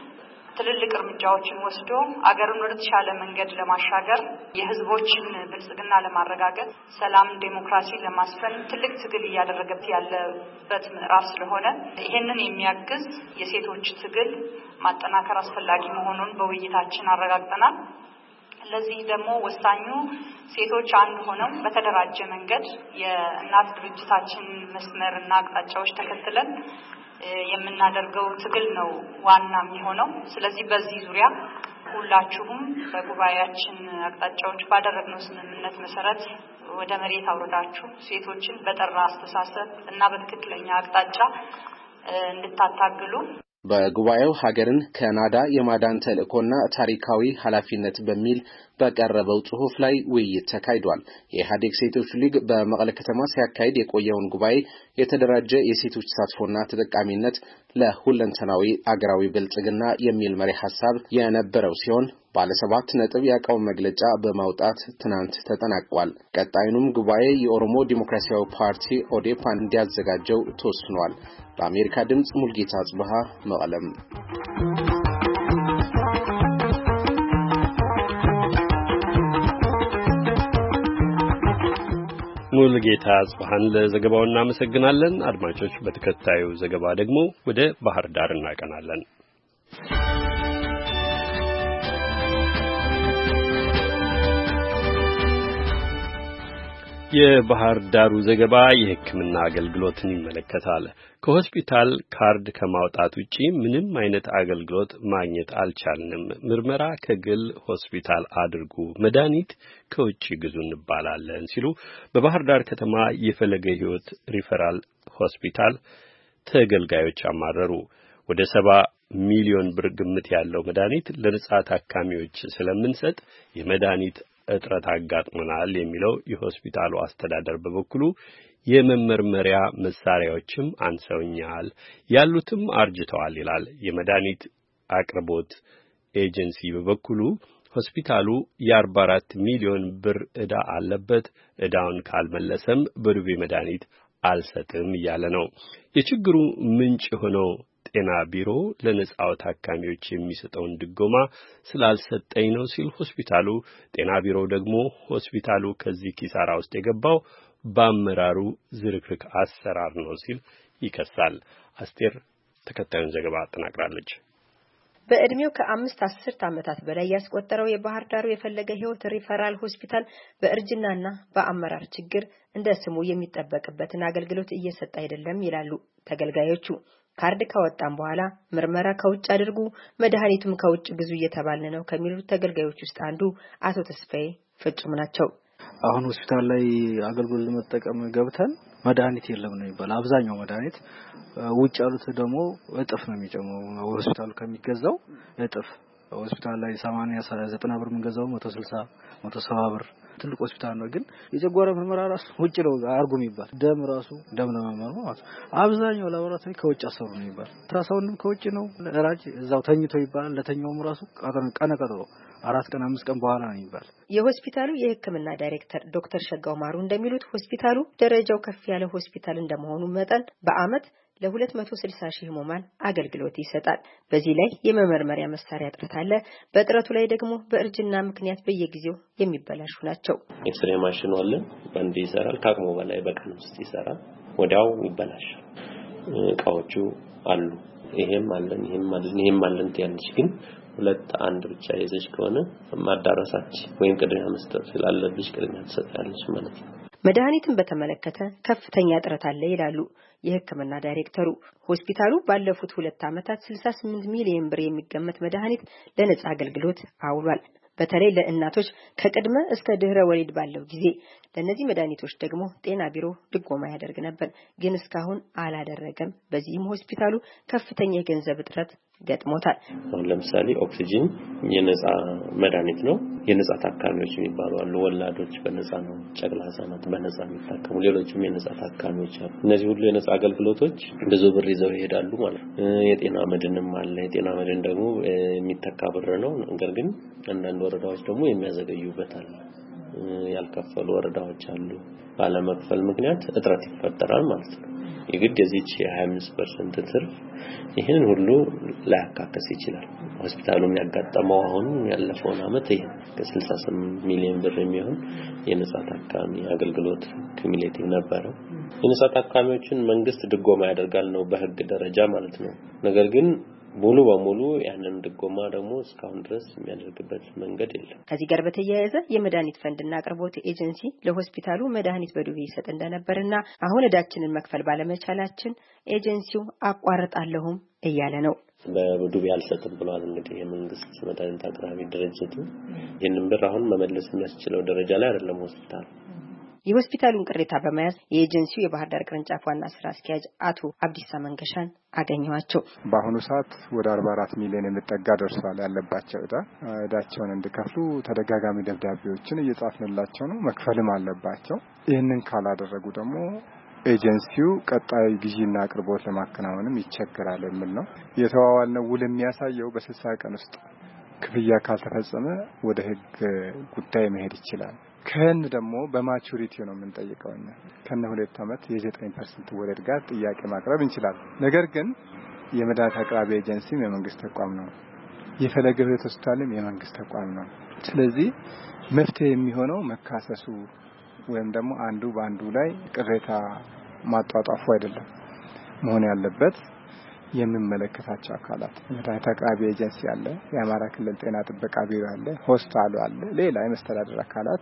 ትልልቅ እርምጃዎችን ወስዶ አገርን ወደ ተሻለ መንገድ ለማሻገር የህዝቦችን ብልጽግና ለማረጋገጥ ሰላም ዴሞክራሲን ለማስፈን ትልቅ ትግል እያደረገበት ያለበት ምዕራፍ ስለሆነ ይሄንን የሚያግዝ የሴቶች ትግል ማጠናከር አስፈላጊ መሆኑን በውይይታችን አረጋግጠናል። ለዚህ ደግሞ ወሳኙ ሴቶች አንድ ሆነው በተደራጀ መንገድ የእናት ድርጅታችን መስመርና አቅጣጫዎች ተከትለን የምናደርገው ትግል ነው ዋና የሚሆነው። ስለዚህ በዚህ ዙሪያ ሁላችሁም በጉባኤያችን አቅጣጫዎች ባደረግነው ስምምነት መሰረት ወደ መሬት አውርዳችሁ ሴቶችን በጠራ አስተሳሰብ እና በትክክለኛ አቅጣጫ እንድታታግሉ በጉባኤው ሀገርን ከናዳ የማዳን ተልእኮና ታሪካዊ ኃላፊነት በሚል በቀረበው ጽሑፍ ላይ ውይይት ተካሂዷል። የኢህአዴግ ሴቶች ሊግ በመቀለ ከተማ ሲያካሂድ የቆየውን ጉባኤ የተደራጀ የሴቶች ተሳትፎና ተጠቃሚነት ለሁለንተናዊ አገራዊ ብልጽግና የሚል መሪ ሐሳብ የነበረው ሲሆን ባለ 7 ነጥብ ያቀው መግለጫ በማውጣት ትናንት ተጠናቋል። ቀጣዩንም ጉባኤ የኦሮሞ ዲሞክራሲያዊ ፓርቲ ኦዴፓ እንዲያዘጋጀው ተወስኗል። ለአሜሪካ ድምጽ ሙልጌታ ጽብሃ መቀለም። ሙሉጌታ ጽባህን ለዘገባው እናመሰግናለን። አድማጮች በተከታዩ ዘገባ ደግሞ ወደ ባህር ዳር እናቀናለን። የባህር ዳሩ ዘገባ የሕክምና አገልግሎትን ይመለከታል። ከሆስፒታል ካርድ ከማውጣት ውጪ ምንም አይነት አገልግሎት ማግኘት አልቻልንም። ምርመራ ከግል ሆስፒታል አድርጉ፣ መድኃኒት ከውጪ ግዙ እንባላለን ሲሉ በባህር ዳር ከተማ የፈለገ ሕይወት ሪፈራል ሆስፒታል ተገልጋዮች አማረሩ። ወደ 70 ሚሊዮን ብር ግምት ያለው መድኃኒት ለነጻ ታካሚዎች ስለምንሰጥ የመድኃኒት እጥረት አጋጥሞናል የሚለው የሆስፒታሉ አስተዳደር በበኩሉ የመመርመሪያ መሳሪያዎችም አንሰውኛል፣ ያሉትም አርጅተዋል ይላል። የመድኃኒት አቅርቦት ኤጀንሲ በበኩሉ ሆስፒታሉ የ44 ሚሊዮን ብር ዕዳ አለበት፣ ዕዳውን ካልመለሰም በዱቤ መድኃኒት አልሰጥም እያለ ነው። የችግሩ ምንጭ ሆነው ጤና ቢሮ ለነጻው ታካሚዎች የሚሰጠውን ድጎማ ስላልሰጠኝ ነው ሲል ሆስፒታሉ፣ ጤና ቢሮ ደግሞ ሆስፒታሉ ከዚህ ኪሳራ ውስጥ የገባው በአመራሩ ዝርክርክ አሰራር ነው ሲል ይከሳል። አስቴር ተከታዩን ዘገባ አጠናቅራለች። በእድሜው ከ5 10 ዓመታት በላይ ያስቆጠረው የባህር ዳሩ የፈለገ ሕይወት ሪፈራል ሆስፒታል በእርጅናና በአመራር ችግር እንደ ስሙ የሚጠበቅበትን አገልግሎት እየሰጠ አይደለም ይላሉ ተገልጋዮቹ። ካርድ ካወጣን በኋላ ምርመራ ከውጭ አድርጉ፣ መድኃኒቱም ከውጭ ግዙ እየተባልን ነው ከሚሉት ተገልጋዮች ውስጥ አንዱ አቶ ተስፋዬ ፍጹም ናቸው። አሁን ሆስፒታል ላይ አገልግሎት ለመጠቀም ገብተን መድኃኒት የለም ነው የሚባል። አብዛኛው መድኃኒት ውጭ ያሉት ደግሞ እጥፍ ነው የሚጨምረው፣ ሆስፒታሉ ከሚገዛው እጥፍ። ሆስፒታል ላይ 80 90 ብር የምንገዛው 160 170 ብር ትልቅ ሆስፒታል ነው። ግን የጨጓራ ምርመራ ራሱ ውጭ ነው አርጉ የሚባል፣ ደም ራሱ ደም ለመመርመር ማለት አብዛኛው ላቦራቶሪ ከውጭ አሰሩ ነው የሚባል። ትራሳውንም ከውጭ ነው፣ ራጅ እዛው ተኝቶ ይባላል። ለተኛውም ራሱ ቀነ ቀጠሮ 4 ቀን 5 ቀን በኋላ ነው ይባል። የሆስፒታሉ የሕክምና ዳይሬክተር ዶክተር ሸጋው ማሩ እንደሚሉት ሆስፒታሉ ደረጃው ከፍ ያለ ሆስፒታል እንደመሆኑ መጠን በአመት ለ260 ሺህ ህሙማን አገልግሎት ይሰጣል። በዚህ ላይ የመመርመሪያ መሳሪያ እጥረት አለ። በእጥረቱ ላይ ደግሞ በእርጅና ምክንያት በየጊዜው የሚበላሹ ናቸው። ኤክስሬ ማሽኑ አለ፣ አንዴ ይሰራል፣ ከአቅሙ በላይ በቀን ውስጥ ይሰራል፣ ወዲያው ይበላሻል። እቃዎቹ አሉ፣ ይሄም አለን ትያለሽ፣ ግን 2-1 ብቻ ይዘሽ ከሆነ ማዳረሳች ወይም ቅድሚያ መስጠት ስላለብሽ ቅድሚያ ትሰጣለሽ ማለት ነው። መድኃኒትን በተመለከተ ከፍተኛ እጥረት አለ ይላሉ የሕክምና ዳይሬክተሩ። ሆስፒታሉ ባለፉት 2 ዓመታት 68 ሚሊዮን ብር የሚገመት መድኃኒት ለነጻ አገልግሎት አውሏል። በተለይ ለእናቶች ከቅድመ እስከ ድህረ ወሊድ ባለው ጊዜ ለነዚህ መድኃኒቶች ደግሞ ጤና ቢሮ ድጎማ ያደርግ ነበር፣ ግን እስካሁን አላደረገም። በዚህም ሆስፒታሉ ከፍተኛ የገንዘብ እጥረት ገጥሞታል። አሁን ለምሳሌ ኦክሲጂን የነጻ መድኃኒት ነው። የነጻ ታካሚዎች የሚባሉ አሉ። ወላዶች በነጻ ነው፣ ጨቅላ ህጻናት በነጻ የሚታከሙ፣ ሌሎችም የነጻ ታካሚዎች አሉ። እነዚህ ሁሉ የነጻ አገልግሎቶች ብዙ ብር ይዘው ይሄዳሉ ማለት ነው። የጤና መድንም አለ። የጤና መድን ደግሞ የሚተካ ብር ነው። ነገር ግን አንዳንድ ወረዳዎች ደግሞ የሚያዘገዩበት አለ። ያልከፈሉ ወረዳዎች አሉ። ባለመክፈል ምክንያት እጥረት ይፈጠራል ማለት ነው። የግድ የዚች 25% ትርፍ ይሄን ሁሉ ላያካከስ ይችላል። ሆስፒታሉ የሚያጋጥመው አሁን ያለፈውን አመት ይሄ ከ68 ሚሊዮን ብር የሚሆን የነጻ ታካሚ አገልግሎት ኩሙሌቲቭ ነበረ። የነጻ ታካሚዎችን መንግስት ድጎማ ያደርጋል ነው በህግ ደረጃ ማለት ነው። ነገር ግን ሙሉ በሙሉ ያንን ድጎማ ደግሞ እስካሁን ድረስ የሚያደርግበት መንገድ የለም። ከዚህ ጋር በተያያዘ የመድኃኒት ፈንድና አቅርቦት ኤጀንሲ ለሆስፒታሉ መድኃኒት በዱቤ ይሰጥ እንደነበርና አሁን ዕዳችንን መክፈል ባለመቻላችን ኤጀንሲው አቋርጣለሁም እያለ ነው። በዱቤ አልሰጥም ብሏል። እንግዲህ የመንግስት መድኃኒት አቅራቢ ድርጅቱ ይህንን ብር አሁን መመለስ የሚያስችለው ደረጃ ላይ አይደለም ሆስፒታሉ። የሆስፒታሉን ቅሬታ በመያዝ የኤጀንሲው የባህር ዳር ቅርንጫፍ ዋና ስራ አስኪያጅ አቶ አብዲሳ መንገሻን አገኘዋቸው። በአሁኑ ሰዓት ወደ 44 ሚሊዮን የሚጠጋ ደርሷል ያለባቸው ዕዳቸውን እንዲከፍሉ ተደጋጋሚ ደብዳቤዎችን እየጻፍንላቸው ነው። መክፈልም አለባቸው። ይህንን ካላደረጉ ደግሞ ኤጀንሲው ቀጣይ ግዢና አቅርቦት ለማከናወንም ይቸገራል የሚል ነው። የተዋዋልነው ውል የሚያሳየው በ60 ቀን ውስጥ ክፍያ ካልተፈጸመ ወደ ህግ ጉዳይ መሄድ ይችላል። ከህን ደግሞ በማቹሪቲ ነው የምንጠይቀው። ከነ 2 ዓመት የ9% ወለድ ጋር ጥያቄ ማቅረብ እንችላለን። ነገር ግን የመድኃኒት አቅራቢ ኤጀንሲም የመንግስት ተቋም ነው፣ የፈለገ ሕይወት ሆስፒታልም የመንግስት ተቋም ነው። ስለዚህ መፍትሄ የሚሆነው መካሰሱ ወይም ደግሞ አንዱ ባንዱ ላይ ቅሬታ ማጣጣፉ አይደለም መሆን ያለበት። የሚመለከታቸው አካላት የመድኃኒት አቅራቢ ኤጀንሲ አለ፣ የአማራ ክልል ጤና ጥበቃ ቢሮ አለ፣ ሆስፒታሉ አለ፣ ሌላ የመስተዳድር አካላት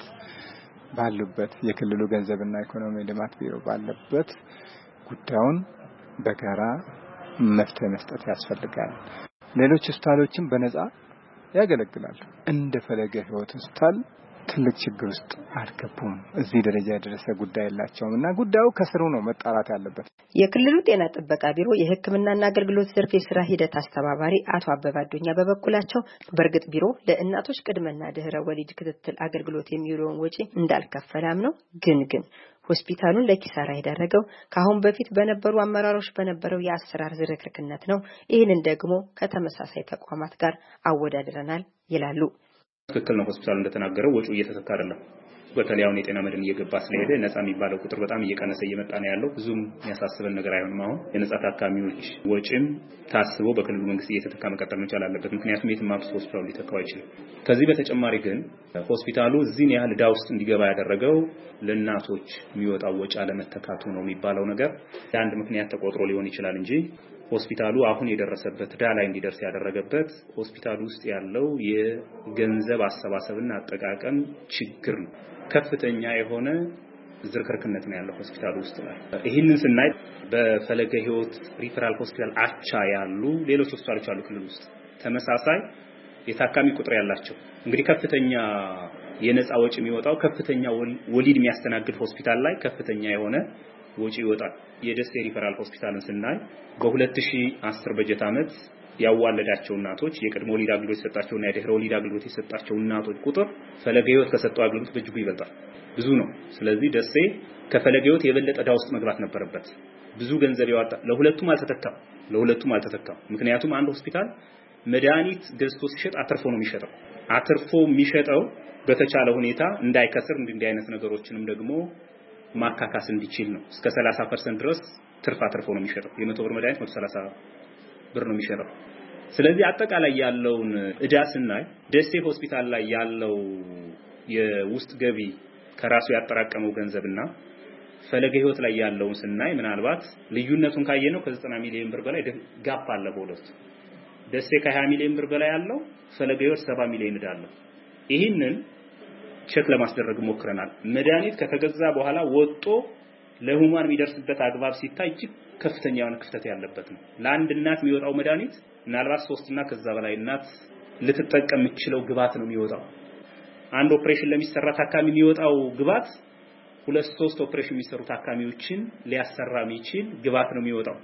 ባሉበት የክልሉ ገንዘብና ኢኮኖሚ ልማት ቢሮ ባለበት ጉዳዩን በጋራ መፍትሄ መስጠት ያስፈልጋል። ሌሎች ሆስፒታሎችም በነጻ ያገለግላሉ። እንደ ፈለገ ሕይወት ሆስፒታል ትልቅ ችግር ውስጥ አልገቡም። እዚህ ደረጃ የደረሰ ጉዳይ የላቸውምና ጉዳዩ ከስሩ ነው መጣራት ያለበት። የክልሉ ጤና ጥበቃ ቢሮ የሕክምናና አገልግሎት ዘርፍ የሥራ ሂደት አስተባባሪ አቶ አበባ አዱኛ በበኩላቸው በእርግጥ ቢሮ ለእናቶች ቅድመና ድህረ ወሊድ ክትትል አገልግሎት የሚውለውን ወጪ እንዳልከፈለም ነው ግን ሆስፒታሉን ለኪሳራ የዳረገው ከአሁን በፊት በነበሩ አመራሮች በነበረው የአሰራር ዝርክርክነት ነው። ይህንን ደግሞ ከተመሳሳይ ተቋማት ጋር አወዳድረናል ይላሉ። ትክክል ነው። ሆስፒታሉ እንደተናገረው ወጪው እየተተካ አይደለም። በተለይ አሁን የጤና መድን እየገባ ስለሄደ ነፃ የሚባለው ቁጥር በጣም እየቀነሰ እየመጣ ነው ያለው። ብዙም የሚያሳስበን ነገር አይሆንም። አሁን የነፃ ታካሚዎች ወጪም ታስቦ በክልሉ መንግስት እየተተካ መቀጠል መቻል አለበት። ምክንያቱም የትም አብሶ ሆስፒታሉ ሊተካው አይችልም። ከዚህ በተጨማሪ ግን ሆስፒታሉ እዚህን ያህል ዕዳ ውስጥ እንዲገባ ያደረገው ለእናቶች የሚወጣው ወጪ አለመተካቱ ነው የሚባለው ነገር የአንድ ምክንያት ተቆጥሮ ሊሆን ይችላል እንጂ ሆስፒታሉ አሁን የደረሰበት ዕዳ ላይ እንዲደርስ ያደረገበት ሆስፒታሉ ውስጥ ያለው የገንዘብ አሰባሰብና አጠቃቀም ችግር ነው። ከፍተኛ የሆነ ዝርክርክነት ነው ያለው ሆስፒታሉ ውስጥ ላይ። ይህንን ስናይ በፈለገ ሕይወት ሪፈራል ሆስፒታል አቻ ያሉ ሌሎች ሆስፒታሎች አሉ ክልል ውስጥ ተመሳሳይ የታካሚ ቁጥር ያላቸው። እንግዲህ ከፍተኛ የነፃ ወጪ የሚወጣው ከፍተኛ ወሊድ የሚያስተናግድ ሆስፒታል ላይ ከፍተኛ የሆነ ወጪ ይወጣል። የደሴ ሪፈራል ሆስፒታልን ስናይ በ2010 በጀት ዓመት ያዋለዳቸው እናቶች የቅድመ ወሊድ አገልግሎት የሰጣቸውና የድህረ ወሊድ አገልግሎት የሰጣቸው እናቶች ቁጥር ፈለገ ሕይወት ከሰጠው አገልግሎት በእጅጉ ይበልጣል። ብዙ ነው። ስለዚህ ደሴ ከፈለገ ሕይወት የበለጠ ዕዳ ውስጥ መግባት ነበረበት። ብዙ ገንዘብ ያወጣ ለሁለቱም አልተተካም። ምክንያቱም አንድ ሆስፒታል መድኃኒት ገዝቶ ሲሸጥ አትርፎ ነው የሚሸጠው። አትርፎ የሚሸጠው በተቻለ ሁኔታ እንዳይከስር እንዲህ አይነት ነገሮችንም ደግሞ ማካካስ እንዲችል ነው። እስከ 30% ድረስ ትርፍ አትርፎ ነው የሚሸጠው። የ100 ብር መድኃኒት 130 ብር ነው የሚሸጠው። ስለዚህ አጠቃላይ ያለውን ዕዳ ስናይ ደሴ ሆስፒታል ላይ ያለው የውስጥ ገቢ ከራሱ ያጠራቀመው ገንዘብና ፈለገ ሕይወት ላይ ያለውን ስናይ ምናልባት ልዩነቱን ካየነው ከ90 ሚሊዮን ብር በላይ ጋፕ አለ በሁለቱ። ደሴ ከ20 ሚሊዮን ብር በላይ ያለው ፈለገ ሕይወት 70 ሚሊዮን ዕዳ አለው። ይህንን ቼክ ለማስደረግ ሞክረናል። መድኃኒት ከተገዛ በኋላ ወጥቶ ለሁማን የሚደርስበት አግባብ ሲታይ እጅግ ከፍተኛ የሆነ ክፍተት ያለበት ነው። ለአንድ እናት የሚወጣው መድኃኒት ምናልባት 3 እና ከዛ በላይ እናት ልትጠቀም የምትችለው ግብዓት ነው የሚወጣው። አንድ ኦፕሬሽን ለሚሰራ ታካሚ የሚወጣው ግብዓት 2-3 ኦፕሬሽን የሚሰሩ ታካሚዎችን ሊያሰራ የሚችል ግብዓት ነው የሚወጣው።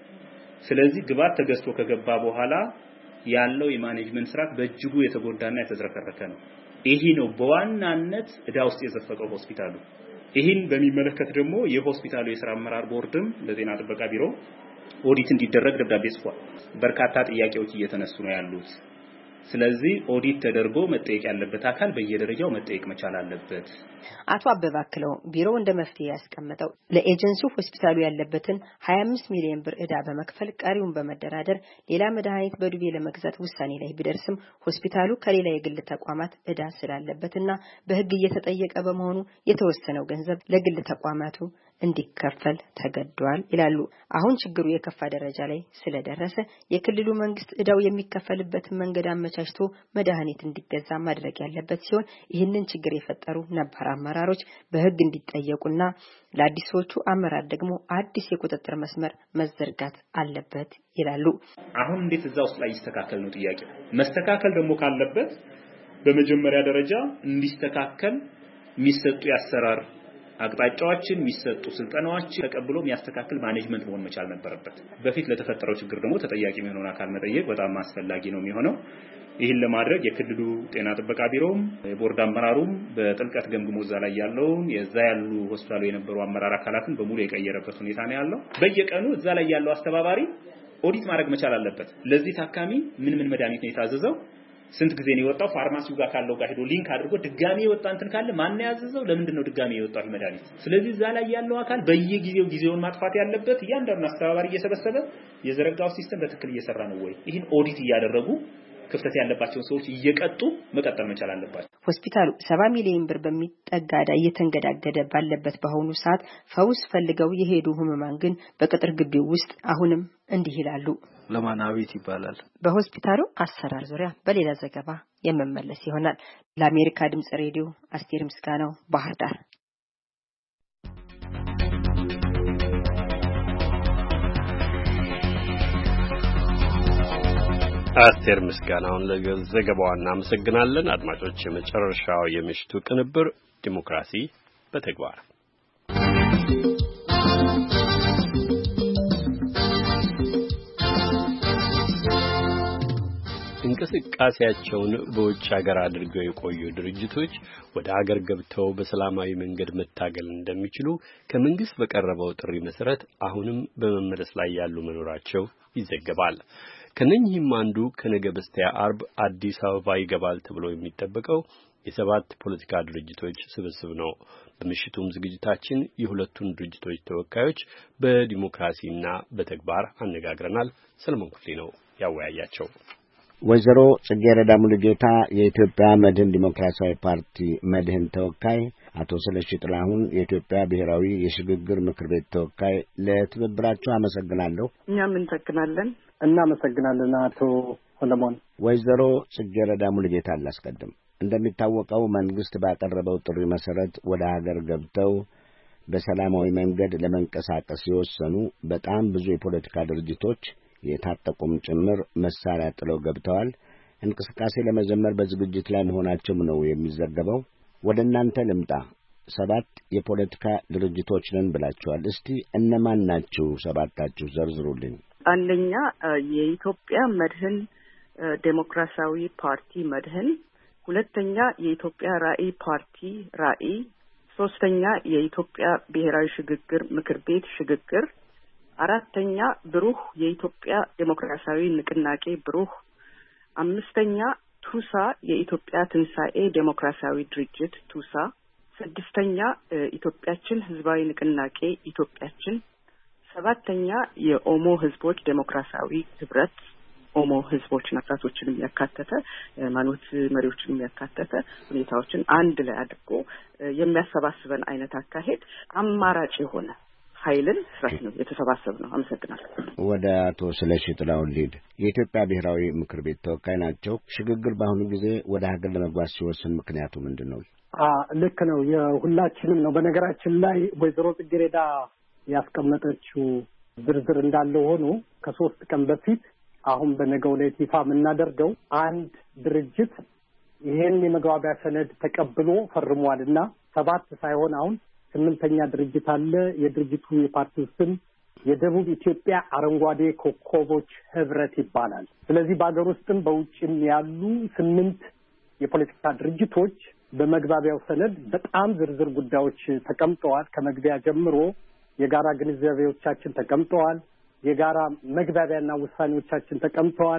ስለዚህ ግብዓት ተገዝቶ ከገባ በኋላ ያለው የማኔጅመንት ስርዓት በእጅጉ የተጎዳና የተዝረከረከ ነው። ይሄ ነው በዋናነት ዕዳ ውስጥ የዘፈቀው ሆስፒታሉ። ይህን በሚመለከት ደግሞ የሆስፒታሉ የሥራ አመራር ቦርድም ለጤና ጥበቃ ቢሮ ኦዲት እንዲደረግ ደብዳቤ ጽፏል። በርካታ ጥያቄዎች እየተነሱ ነው ያሉት። ስለዚህ ኦዲት ተደርጎ መጠየቅ ያለበት አካል በየደረጃው መጠየቅ መቻል አለበት። አቶ አበባ አክለው ቢሮው እንደ መፍትሄ ያስቀመጠው ለኤጀንሲው ሆስፒታሉ ያለበትን 25 ሚሊዮን ብር ዕዳ በመክፈል ቀሪውን በመደራደር ሌላ መድኃኒት በዱቤ ለመግዛት ውሳኔ ላይ ቢደርስም ሆስፒታሉ ከሌላ የግል ተቋማት ዕዳ ስላለበትና በሕግ እየተጠየቀ በመሆኑ የተወሰነው ገንዘብ ለግል ተቋማቱ እንዲከፈል ተገዷል ይላሉ። አሁን ችግሩ የከፋ ደረጃ ላይ ስለደረሰ የክልሉ መንግስት ዕዳው የሚከፈልበትን መንገድ አመቻችቶ መድኃኒት እንዲገዛ ማድረግ ያለበት ሲሆን ይህንን ችግር የፈጠሩ ነባር አመራሮች በሕግ እንዲጠየቁና ለአዲሶቹ አመራር ደግሞ አዲስ የቁጥጥር መስመር መዘርጋት አለበት ይላሉ። አሁን እንዴት እዛ ውስጥ ላይ ይስተካከል ነው ጥያቄው። መስተካከል ደግሞ ካለበት በመጀመሪያ ደረጃ እንዲስተካከል የሚሰጡ ያሰራር አቅጣጫዎችን የሚሰጡ ስልጠናዎችን ተቀብሎ የሚያስተካክል ማኔጅመንት መሆን መቻል ነበረበት። በፊት ለተፈጠረው ችግር ደግሞ ተጠያቂ የሚሆነውን አካል መጠየቅ በጣም አስፈላጊ ነው የሚሆነው። ይህን ለማድረግ የክልሉ ጤና ጥበቃ ቢሮም የቦርድ አመራሩም በጥልቀት ገምግሞ እዛ ላይ ያለውን የዛ ያሉ ሆስፒታሉ የነበሩ አመራር አካላትን በሙሉ የቀየረበት ሁኔታ ነው ያለው። በየቀኑ እዛ ላይ ያለው አስተባባሪ ኦዲት ማድረግ መቻል አለበት። ለዚህ ታካሚ ምን መድኃኒት ነው የታዘዘው? ስንት ጊዜ ነው የወጣው? ፋርማሲው ጋር ካለው ጋር ሄዶ ሊንክ አድርጎ ድጋሚ የወጣ እንትን ካለ ማን ያዘዘው? ለምንድን ነው ድጋሚ የወጣው መድኃኒት? ስለዚህ እዛ ላይ ያለው አካል በየጊዜው ጊዜውን ማጥፋት ያለበት እያንዳንዱ አስተባባሪ እየሰበሰበ የዘረጋው ሲስተም በትክክል እየሰራ ነው ወይ? ይህን ኦዲት እያደረጉ ክፍተት ያለባቸው ሰዎች እየቀጡ መቀጠል መቻል አለባቸው። ሆስፒታሉ 70 ሚሊዮን ብር በሚጠጋ ዕዳ እየተንገዳገደ ባለበት በአሁኑ ሰዓት ፈውስ ፈልገው የሄዱ ህሙማን ግን በቅጥር ግቢው ውስጥ አሁንም እንዲህ ይላሉ። ለማናዊት ይባላል። በሆስፒታሉ አሰራር ዙሪያ በሌላ ዘገባ የመመለስ ይሆናል። ለአሜሪካ ድምጽ ሬዲዮ አስቴር ምስጋናው ባህር ዳር። አስቴር ምስጋናውን ለዘገባው እናመሰግናለን። አድማጮች የመጨረሻው የምሽቱ ቅንብር ዲሞክራሲ በተግባር እንቅስቃሴያቸውን በውጭ ሀገር አድርገው የቆዩ ድርጅቶች ወደ ሀገር ገብተው በሰላማዊ መንገድ መታገል እንደሚችሉ ከመንግስት በቀረበው ጥሪ መሰረት አሁንም በመመለስ ላይ ያሉ መኖራቸው ይዘገባል። ከነኚህም አንዱ ከነገ በስቲያ አርብ አዲስ አበባ ይገባል ተብሎ የሚጠበቀው የሰባት ፖለቲካ ድርጅቶች ስብስብ ነው። በምሽቱም ዝግጅታችን የሁለቱን ድርጅቶች ተወካዮች በዲሞክራሲና በተግባር አነጋግረናል። ሰለሞን ክፍሌ ነው ያወያያቸው። ወይዘሮ ጽጌረዳ ሙሉጌታ የኢትዮጵያ መድህን ዲሞክራሲያዊ ፓርቲ መድህን ተወካይ፣ አቶ ስለሺ ጥላሁን የኢትዮጵያ ብሔራዊ የሽግግር ምክር ቤት ተወካይ፣ ለትብብራቸው አመሰግናለሁ። እኛም እናመሰግናለን አቶ ሰለሞን። ወይዘሮ ጽጌረዳ ሙሉጌታ አላስቀድም። እንደሚታወቀው መንግስት ባቀረበው ጥሪ መሰረት ወደ ሀገር ገብተው በሰላማዊ መንገድ ለመንቀሳቀስ የወሰኑ በጣም ብዙ የፖለቲካ ድርጅቶች የታጠቁም ጭምር መሳሪያ ጥለው ገብተዋል። እንቅስቃሴ ለመጀመር በዝግጅት ላይ መሆናቸውም ነው የሚዘገበው። ወደ እናንተ ልምጣ። ሰባት የፖለቲካ ድርጅቶች ነን ብላችኋል። እስቲ እነማን ናቸው ሰባታችሁ? ዘርዝሩልኝ። አንደኛ የኢትዮጵያ መድህን ዴሞክራሲያዊ ፓርቲ መድህን፣ ሁለተኛ የኢትዮጵያ ራዕይ ፓርቲ ራዕይ፣ ሶስተኛ የኢትዮጵያ ብሔራዊ ሽግግር ምክር ቤት ሽግግር፣ አራተኛ ብሩህ የኢትዮጵያ ዴሞክራሲያዊ ንቅናቄ ብሩህ፣ አምስተኛ ቱሳ የኢትዮጵያ ትንሣኤ ዴሞክራሲያዊ ድርጅት ቱሳ፣ ስድስተኛ ኢትዮጵያችን ህዝባዊ ንቅናቄ ኢትዮጵያችን፣ ሰባተኛ የኦሞ ህዝቦች ዴሞክራሲያዊ ህብረት ኦሞ ህዝቦች ነፍራቶችን የሚያካተተ ሃይማኖት መሪዎችን የሚያካተተ ሁኔታዎችን አንድ ላይ አድርጎ የሚያሰባስበን አይነት አካሄድ አማራጭ የሆነ ኃይልን ስራት ነው የተሰባሰብ ነው። አመሰግናለሁ። ወደ አቶ ስለሺ ጥላሁን ሊድ የኢትዮጵያ ብሔራዊ ምክር ቤት ተወካይ ናቸው። ሽግግር በአሁኑ ጊዜ ወደ ሀገር ለመጓዝ ሲወስን ምክንያቱ ምንድን ነው? ልክ ነው፣ የሁላችንም ነው። በነገራችን ላይ ወይዘሮ ጽጌረዳ ያስቀመጠችው ዝርዝር እንዳለው ሆኖ ከ3 ቀን በፊት አሁን በነገው ዕለት ይፋ የምናደርገው አንድ ድርጅት ይሄን የመግባቢያ ሰነድ ተቀብሎ ፈርሟልና 7 ሳይሆን አሁን 8ኛ ድርጅት አለ። የድርጅቱ የፓርቲው ስም የደቡብ ኢትዮጵያ አረንጓዴ ኮከቦች ህብረት ይባላል። ስለዚህ በአገር ውስጥም በውጭም ያሉ 8 የፖለቲካ ድርጅቶች በመግባቢያው ሰነድ በጣም ዝርዝር ጉዳዮች ተቀምጠዋል። ከመግቢያ ጀምሮ የጋራ ግንዛቤዎቻችን ተቀምጠዋል። የጋራ መግባቢያና ውሳኔዎቻችን ተቀምጠዋል።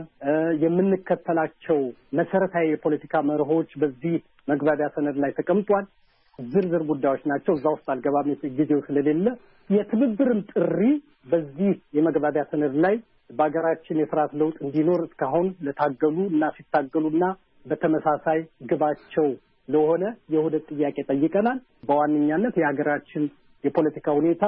የምንከተላቸው መሰረታዊ የፖለቲካ መርሆች በዚህ መግባቢያ ሰነድ ላይ ተቀምጧል። ዝርዝር ጉዳዮች ናቸው። እዛ ውስጥ አልገባም ጊዜው ስለሌለ። የትብብርም ጥሪ በዚህ የመግባቢያ ሰነድ ላይ በሀገራችን የስርዓት ለውጥ እንዲኖር እስካሁን ለታገሉ እና ሲታገሉና በተመሳሳይ ግባቸው ለሆነ የውህደት ጥያቄ ጠይቀናል። በዋነኛነት የሀገራችን የፖለቲካ ሁኔታ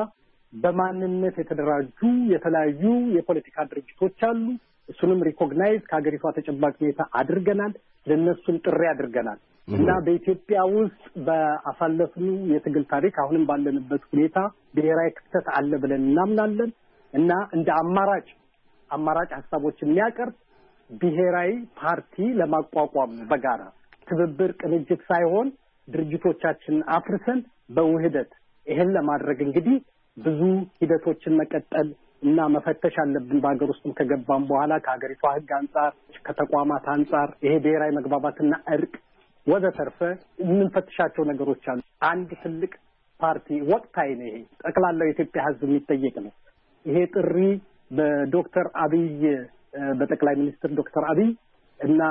በማንነት የተደራጁ የተለያዩ የፖለቲካ ድርጅቶች አሉ። እሱንም ሪኮግናይዝ ከሀገሪቷ ተጨባጭ ሁኔታ አድርገናል። ለነሱም ጥሪ አድርገናል እና በኢትዮጵያ ውስጥ በአሳለፍነው የትግል ታሪክ አሁንም ባለንበት ሁኔታ ብሔራዊ ክፍተት አለ ብለን እናምናለን እና እንደ አማራጭ ሀሳቦች የሚያቀርብ ብሔራዊ ፓርቲ ለማቋቋም በጋራ ትብብር ቅንጅት ሳይሆን ድርጅቶቻችንን አፍርሰን በውህደት ይሄን ለማድረግ እንግዲህ ብዙ ሂደቶችን መቀጠል እና መፈተሽ አለብን። በአገር ውስጥም ከገባም በኋላ ከሀገሪቷ ሕግ አንጻር ከተቋማት አንጻር ይሄ ብሔራዊ መግባባትና እርቅ ወዘተርፈ የምንፈትሻቸው ነገሮች አሉ። አንድ ትልቅ ፓርቲ ወቅታዊ ነው። ይሄ ጠቅላላው የኢትዮጵያ ሕዝብ የሚጠየቅ ነው። ይሄ ጥሪ በዶክተር አብይ በጠቅላይ ሚኒስትር ዶክተር አብይ እና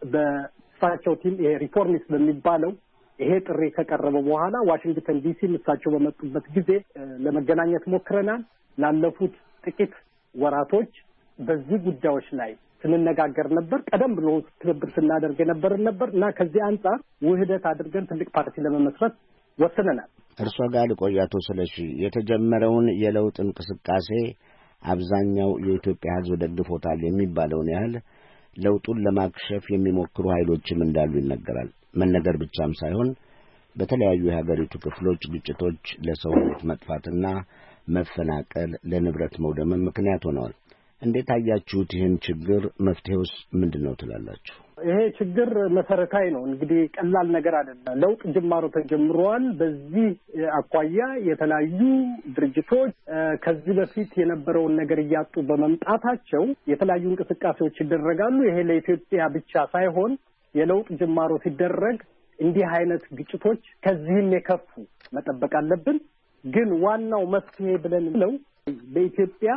በእሳቸው ቲም ይሄ ሪፎርሚስት በሚባለው ይሄ ጥሪ ከቀረበ በኋላ ዋሽንግተን ዲሲ እሳቸው በመጡበት ጊዜ ለመገናኘት ሞክረናል። ላለፉት ጥቂት ወራቶች በዚህ ጉዳዮች ላይ ስንነጋገር ነበር። ቀደም ብሎ ትብብር ስናደርግ ነበር እና ከዚህ አንጻር ውህደት አድርገን ትልቅ ፓርቲ ለመመስረት ወስነናል። እርሷ ጋር ልቆያቶ ስለሺ የተጀመረውን የለውጥ እንቅስቃሴ አብዛኛው የኢትዮጵያ ሕዝብ ደግፎታል የሚባለውን ያህል ለውጡን ለማክሸፍ የሚሞክሩ ኃይሎችም እንዳሉ ይነገራል። መነገር ብቻም ሳይሆን በተለያዩ የሀገሪቱ ክፍሎች ግጭቶች ለሰው ሕይወት መጥፋትና መፈናቀል፣ ለንብረት መውደም ምክንያት ሆነዋል። እንዴት አያችሁት ይህን ችግር? መፍትሄውስ ምንድነው ትላላችሁ? ይሄ ችግር መሰረታዊ ነው። እንግዲህ ቀላል ነገር አይደለም። ለውጥ ጅማሮ ተጀምሯል። በዚህ አኳያ የተለያዩ ድርጅቶች ከዚህ በፊት የነበረውን ነገር እያጡ በመምጣታቸው የተለያዩ እንቅስቃሴዎች ይደረጋሉ። ይሄ ለኢትዮጵያ ብቻ ሳይሆን የለውጥ ጅማሮ ሲደረግ እንዲህ አይነት ግጭቶች ከዚህም የከፉ መጠበቅ አለብን። ግን ዋናው መፍትሄ ብለን ነው በኢትዮጵያ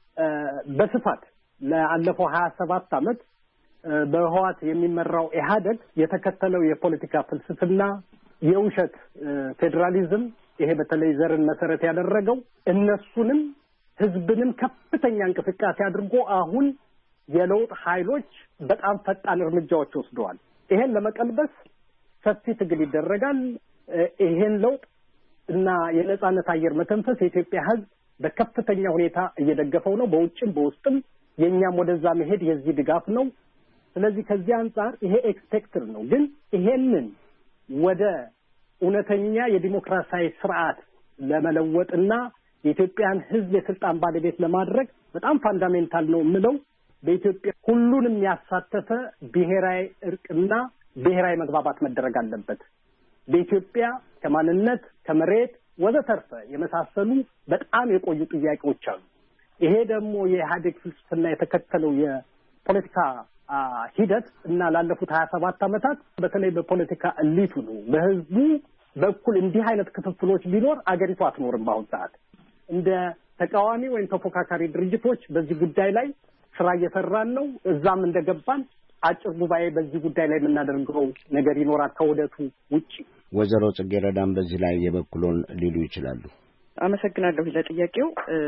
በስፋት ለአለፈው 27 ዓመት በህወሓት የሚመራው ኢህአዴግ የተከተለው የፖለቲካ ፍልስፍና የውሸት ፌዴራሊዝም፣ ይሄ በተለይ ዘርን መሰረት ያደረገው እነሱንም ህዝብንም ከፍተኛ እንቅስቃሴ አድርጎ አሁን የለውጥ ኃይሎች በጣም ፈጣን እርምጃዎች ወስደዋል። ይሄን ለመቀልበስ ሰፊ ትግል ይደረጋል። ይሄን ለውጥ እና የነጻነት አየር መተንፈስ የኢትዮጵያ ህዝብ በከፍተኛ ሁኔታ እየደገፈው ነው። በውጭም በውስጥም የኛም ወደዛ መሄድ የዚህ ድጋፍ ነው። ስለዚህ ከዚህ አንጻር ይሄ ኤክስፔክትድ ነው። ግን ይሄንን ወደ እውነተኛ የዲሞክራሲያዊ ስርዓት ለመለወጥና የኢትዮጵያን ህዝብ የስልጣን ባለቤት ለማድረግ በጣም ፋንዳሜንታል ነው የምለው በኢትዮጵያ ሁሉንም ያሳተፈ ብሔራዊ እርቅና ብሔራዊ መግባባት መደረግ አለበት። በኢትዮጵያ ከማንነት ከመሬት ወዘተርፈ የመሳሰሉ በጣም የቆዩ ጥያቄዎች አሉ። ይሄ ደግሞ የኢህአዴግ ፍልስፍና የተከተለው የፖለቲካ ሂደት እና ላለፉት 27 ዓመታት በተለይ በፖለቲካ እሊቱ ነው በህዝቡ በኩል እንዲህ አይነት ክፍፍሎች ቢኖር አገሪቱ አትኖርም። በአሁን ሰዓት እንደ ተቃዋሚ ወይም ተፎካካሪ ድርጅቶች በዚህ ጉዳይ ላይ ስራ እየሰራን ነው። እዛም እንደገባን አጭር ጉባኤ በዚህ ጉዳይ ላይ የምናደርገው ነገር ይኖራል ከውህደቱ ውጪ። ወይዘሮ ጽጌረዳም በዚህ ላይ የበኩሎን ሊሉ ይችላሉ። አመሰግናለሁ ለጥያቄው።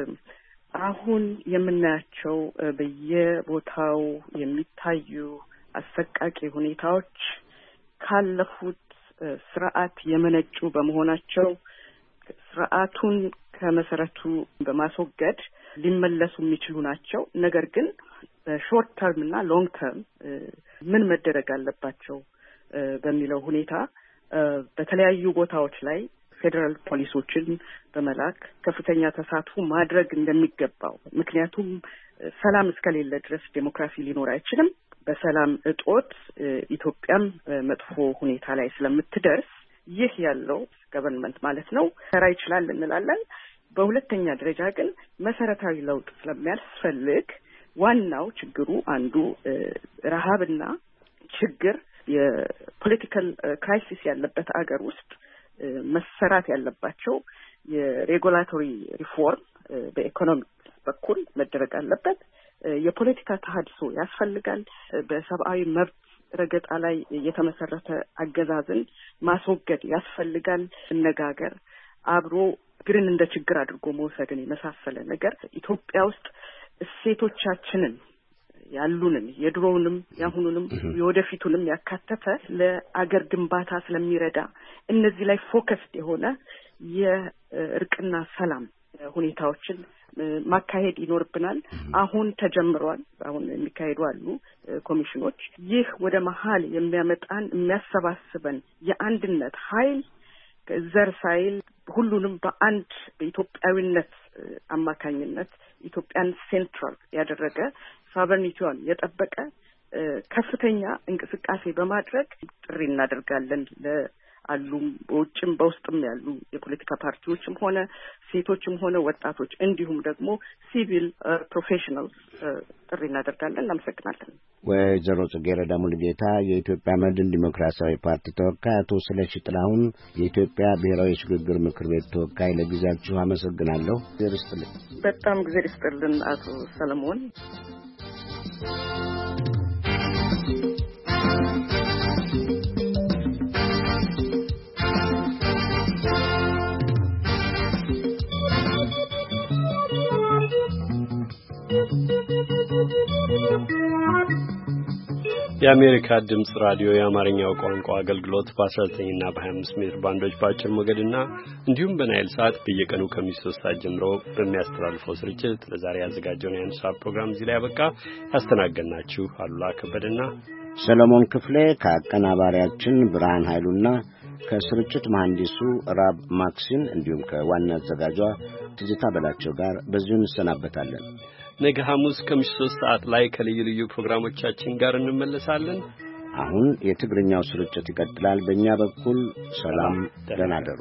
አሁን የምናያቸው በየቦታው የሚታዩ አሰቃቂ ሁኔታዎች ካለፉት ስርዓት የመነጩ በመሆናቸው ስርዓቱን ከመሰረቱ በማስወገድ ሊመለሱ የሚችሉ ናቸው። ነገር ግን በሾርት ተርም እና ሎንግ ተርም ምን መደረግ አለባቸው በሚለው ሁኔታ በተለያዩ ቦታዎች ላይ ፌደራል ፖሊሶችን በመላክ ከፍተኛ ተሳትፎ ማድረግ እንደሚገባው፣ ምክንያቱም ሰላም እስከሌለ ድረስ ዴሞክራሲ ሊኖር አይችልም። በሰላም እጦት ኢትዮጵያም መጥፎ ሁኔታ ላይ ስለምትደርስ ይህ ያለው ገቨርንመንት ማለት ነው ሰራ ይችላል እንላለን። በሁለተኛ ደረጃ ግን መሰረታዊ ለውጥ ስለሚያስፈልግ ዋናው ችግሩ አንዱ ረሃብና ችግር የፖለቲካል ክራይሲስ ያለበት አገር ውስጥ መሰራት ያለባቸው የሬጉላቶሪ ሪፎርም በኢኮኖሚ በኩል መደረግ አለበት። የፖለቲካ ተሃድሶ ያስፈልጋል። በሰብአዊ መብት ረገጣ ላይ የተመሰረተ አገዛዝን ማስወገድ ያስፈልጋል። መነጋገር፣ አብሮ ግርን እንደ ችግር አድርጎ መውሰድን የመሳሰለ ነገር ኢትዮጵያ ውስጥ እሴቶቻችንን ያሉንን የድሮውንም ያሁኑንም የወደፊቱንም ያካተተ ለአገር ግንባታ ስለሚረዳ እነዚህ ላይ ፎከስድ የሆነ የእርቅና ሰላም ሁኔታዎችን ማካሄድ ይኖርብናል። አሁን ተጀምሯል። አሁን የሚካሄዱ አሉ ኮሚሽኖች። ይህ ወደ መሀል የሚያመጣን የሚያሰባስበን የአንድነት ኃይል ዘር ሳይል ሁሉንም በአንድ በኢትዮጵያዊነት አማካኝነት ኢትዮጵያን ሴንትራል ያደረገ ሶቨሬኒቲዋን የጠበቀ ከፍተኛ እንቅስቃሴ በማድረግ ጥሪ እናደርጋለን ለአሉም በውጭም በውስጥም ያሉ የፖለቲካ ፓርቲዎችም ሆነ ሴቶችም ሆነ ወጣቶች እንዲሁም ደግሞ ሲቪል ፕሮፌሽናልስ ጥሪ እናደርጋለን። እናመሰግናለን። ወይዘሮ ጽጌረዳ ሙሉጌታ የኢትዮጵያ መድን ዲሞክራሲያዊ ፓርቲ ተወካይ፣ አቶ ስለሺ ጥላሁን የኢትዮጵያ ብሔራዊ ሽግግር ምክር ቤት ተወካይ፣ ለጊዜያችሁ አመሰግናለሁ። እግዚአብሔር ይስጥልኝ። በጣም እግዚአብሔር ይስጥልን አቶ ሰለሞን። Thank you. የአሜሪካ ድምጽ ራዲዮ የአማርኛው ቋንቋ አገልግሎት በ19 እና በ25 ሜትር ባንዶች በአጭር ሞገድና እንዲሁም በናይል ሳት በየቀኑ ከ3 ሰዓት ጀምሮ በሚያስተላልፈው ስርጭት ለዛሬ ያዘጋጀውን የአንድ ሰዓት ፕሮግራም እዚህ ላይ ያበቃ። ያስተናገድናችሁ አሉላ ከበደና ሰለሞን ክፍሌ ከአቀናባሪያችን ብርሃን ኃይሉና ከስርጭት መሐንዲሱ ራብ ማክሲን እንዲሁም ከዋና አዘጋጇ ትዝታ በላቸው ጋር በዚሁ እንሰናበታለን። ነገ ሐሙስ ከምሽቱ 3 ሰዓት ላይ ከልዩ ልዩ ፕሮግራሞቻችን ጋር እንመለሳለን። አሁን የትግርኛው ስርጭት ይቀጥላል። በእኛ በኩል ሰላም፣ ደህና እደሩ።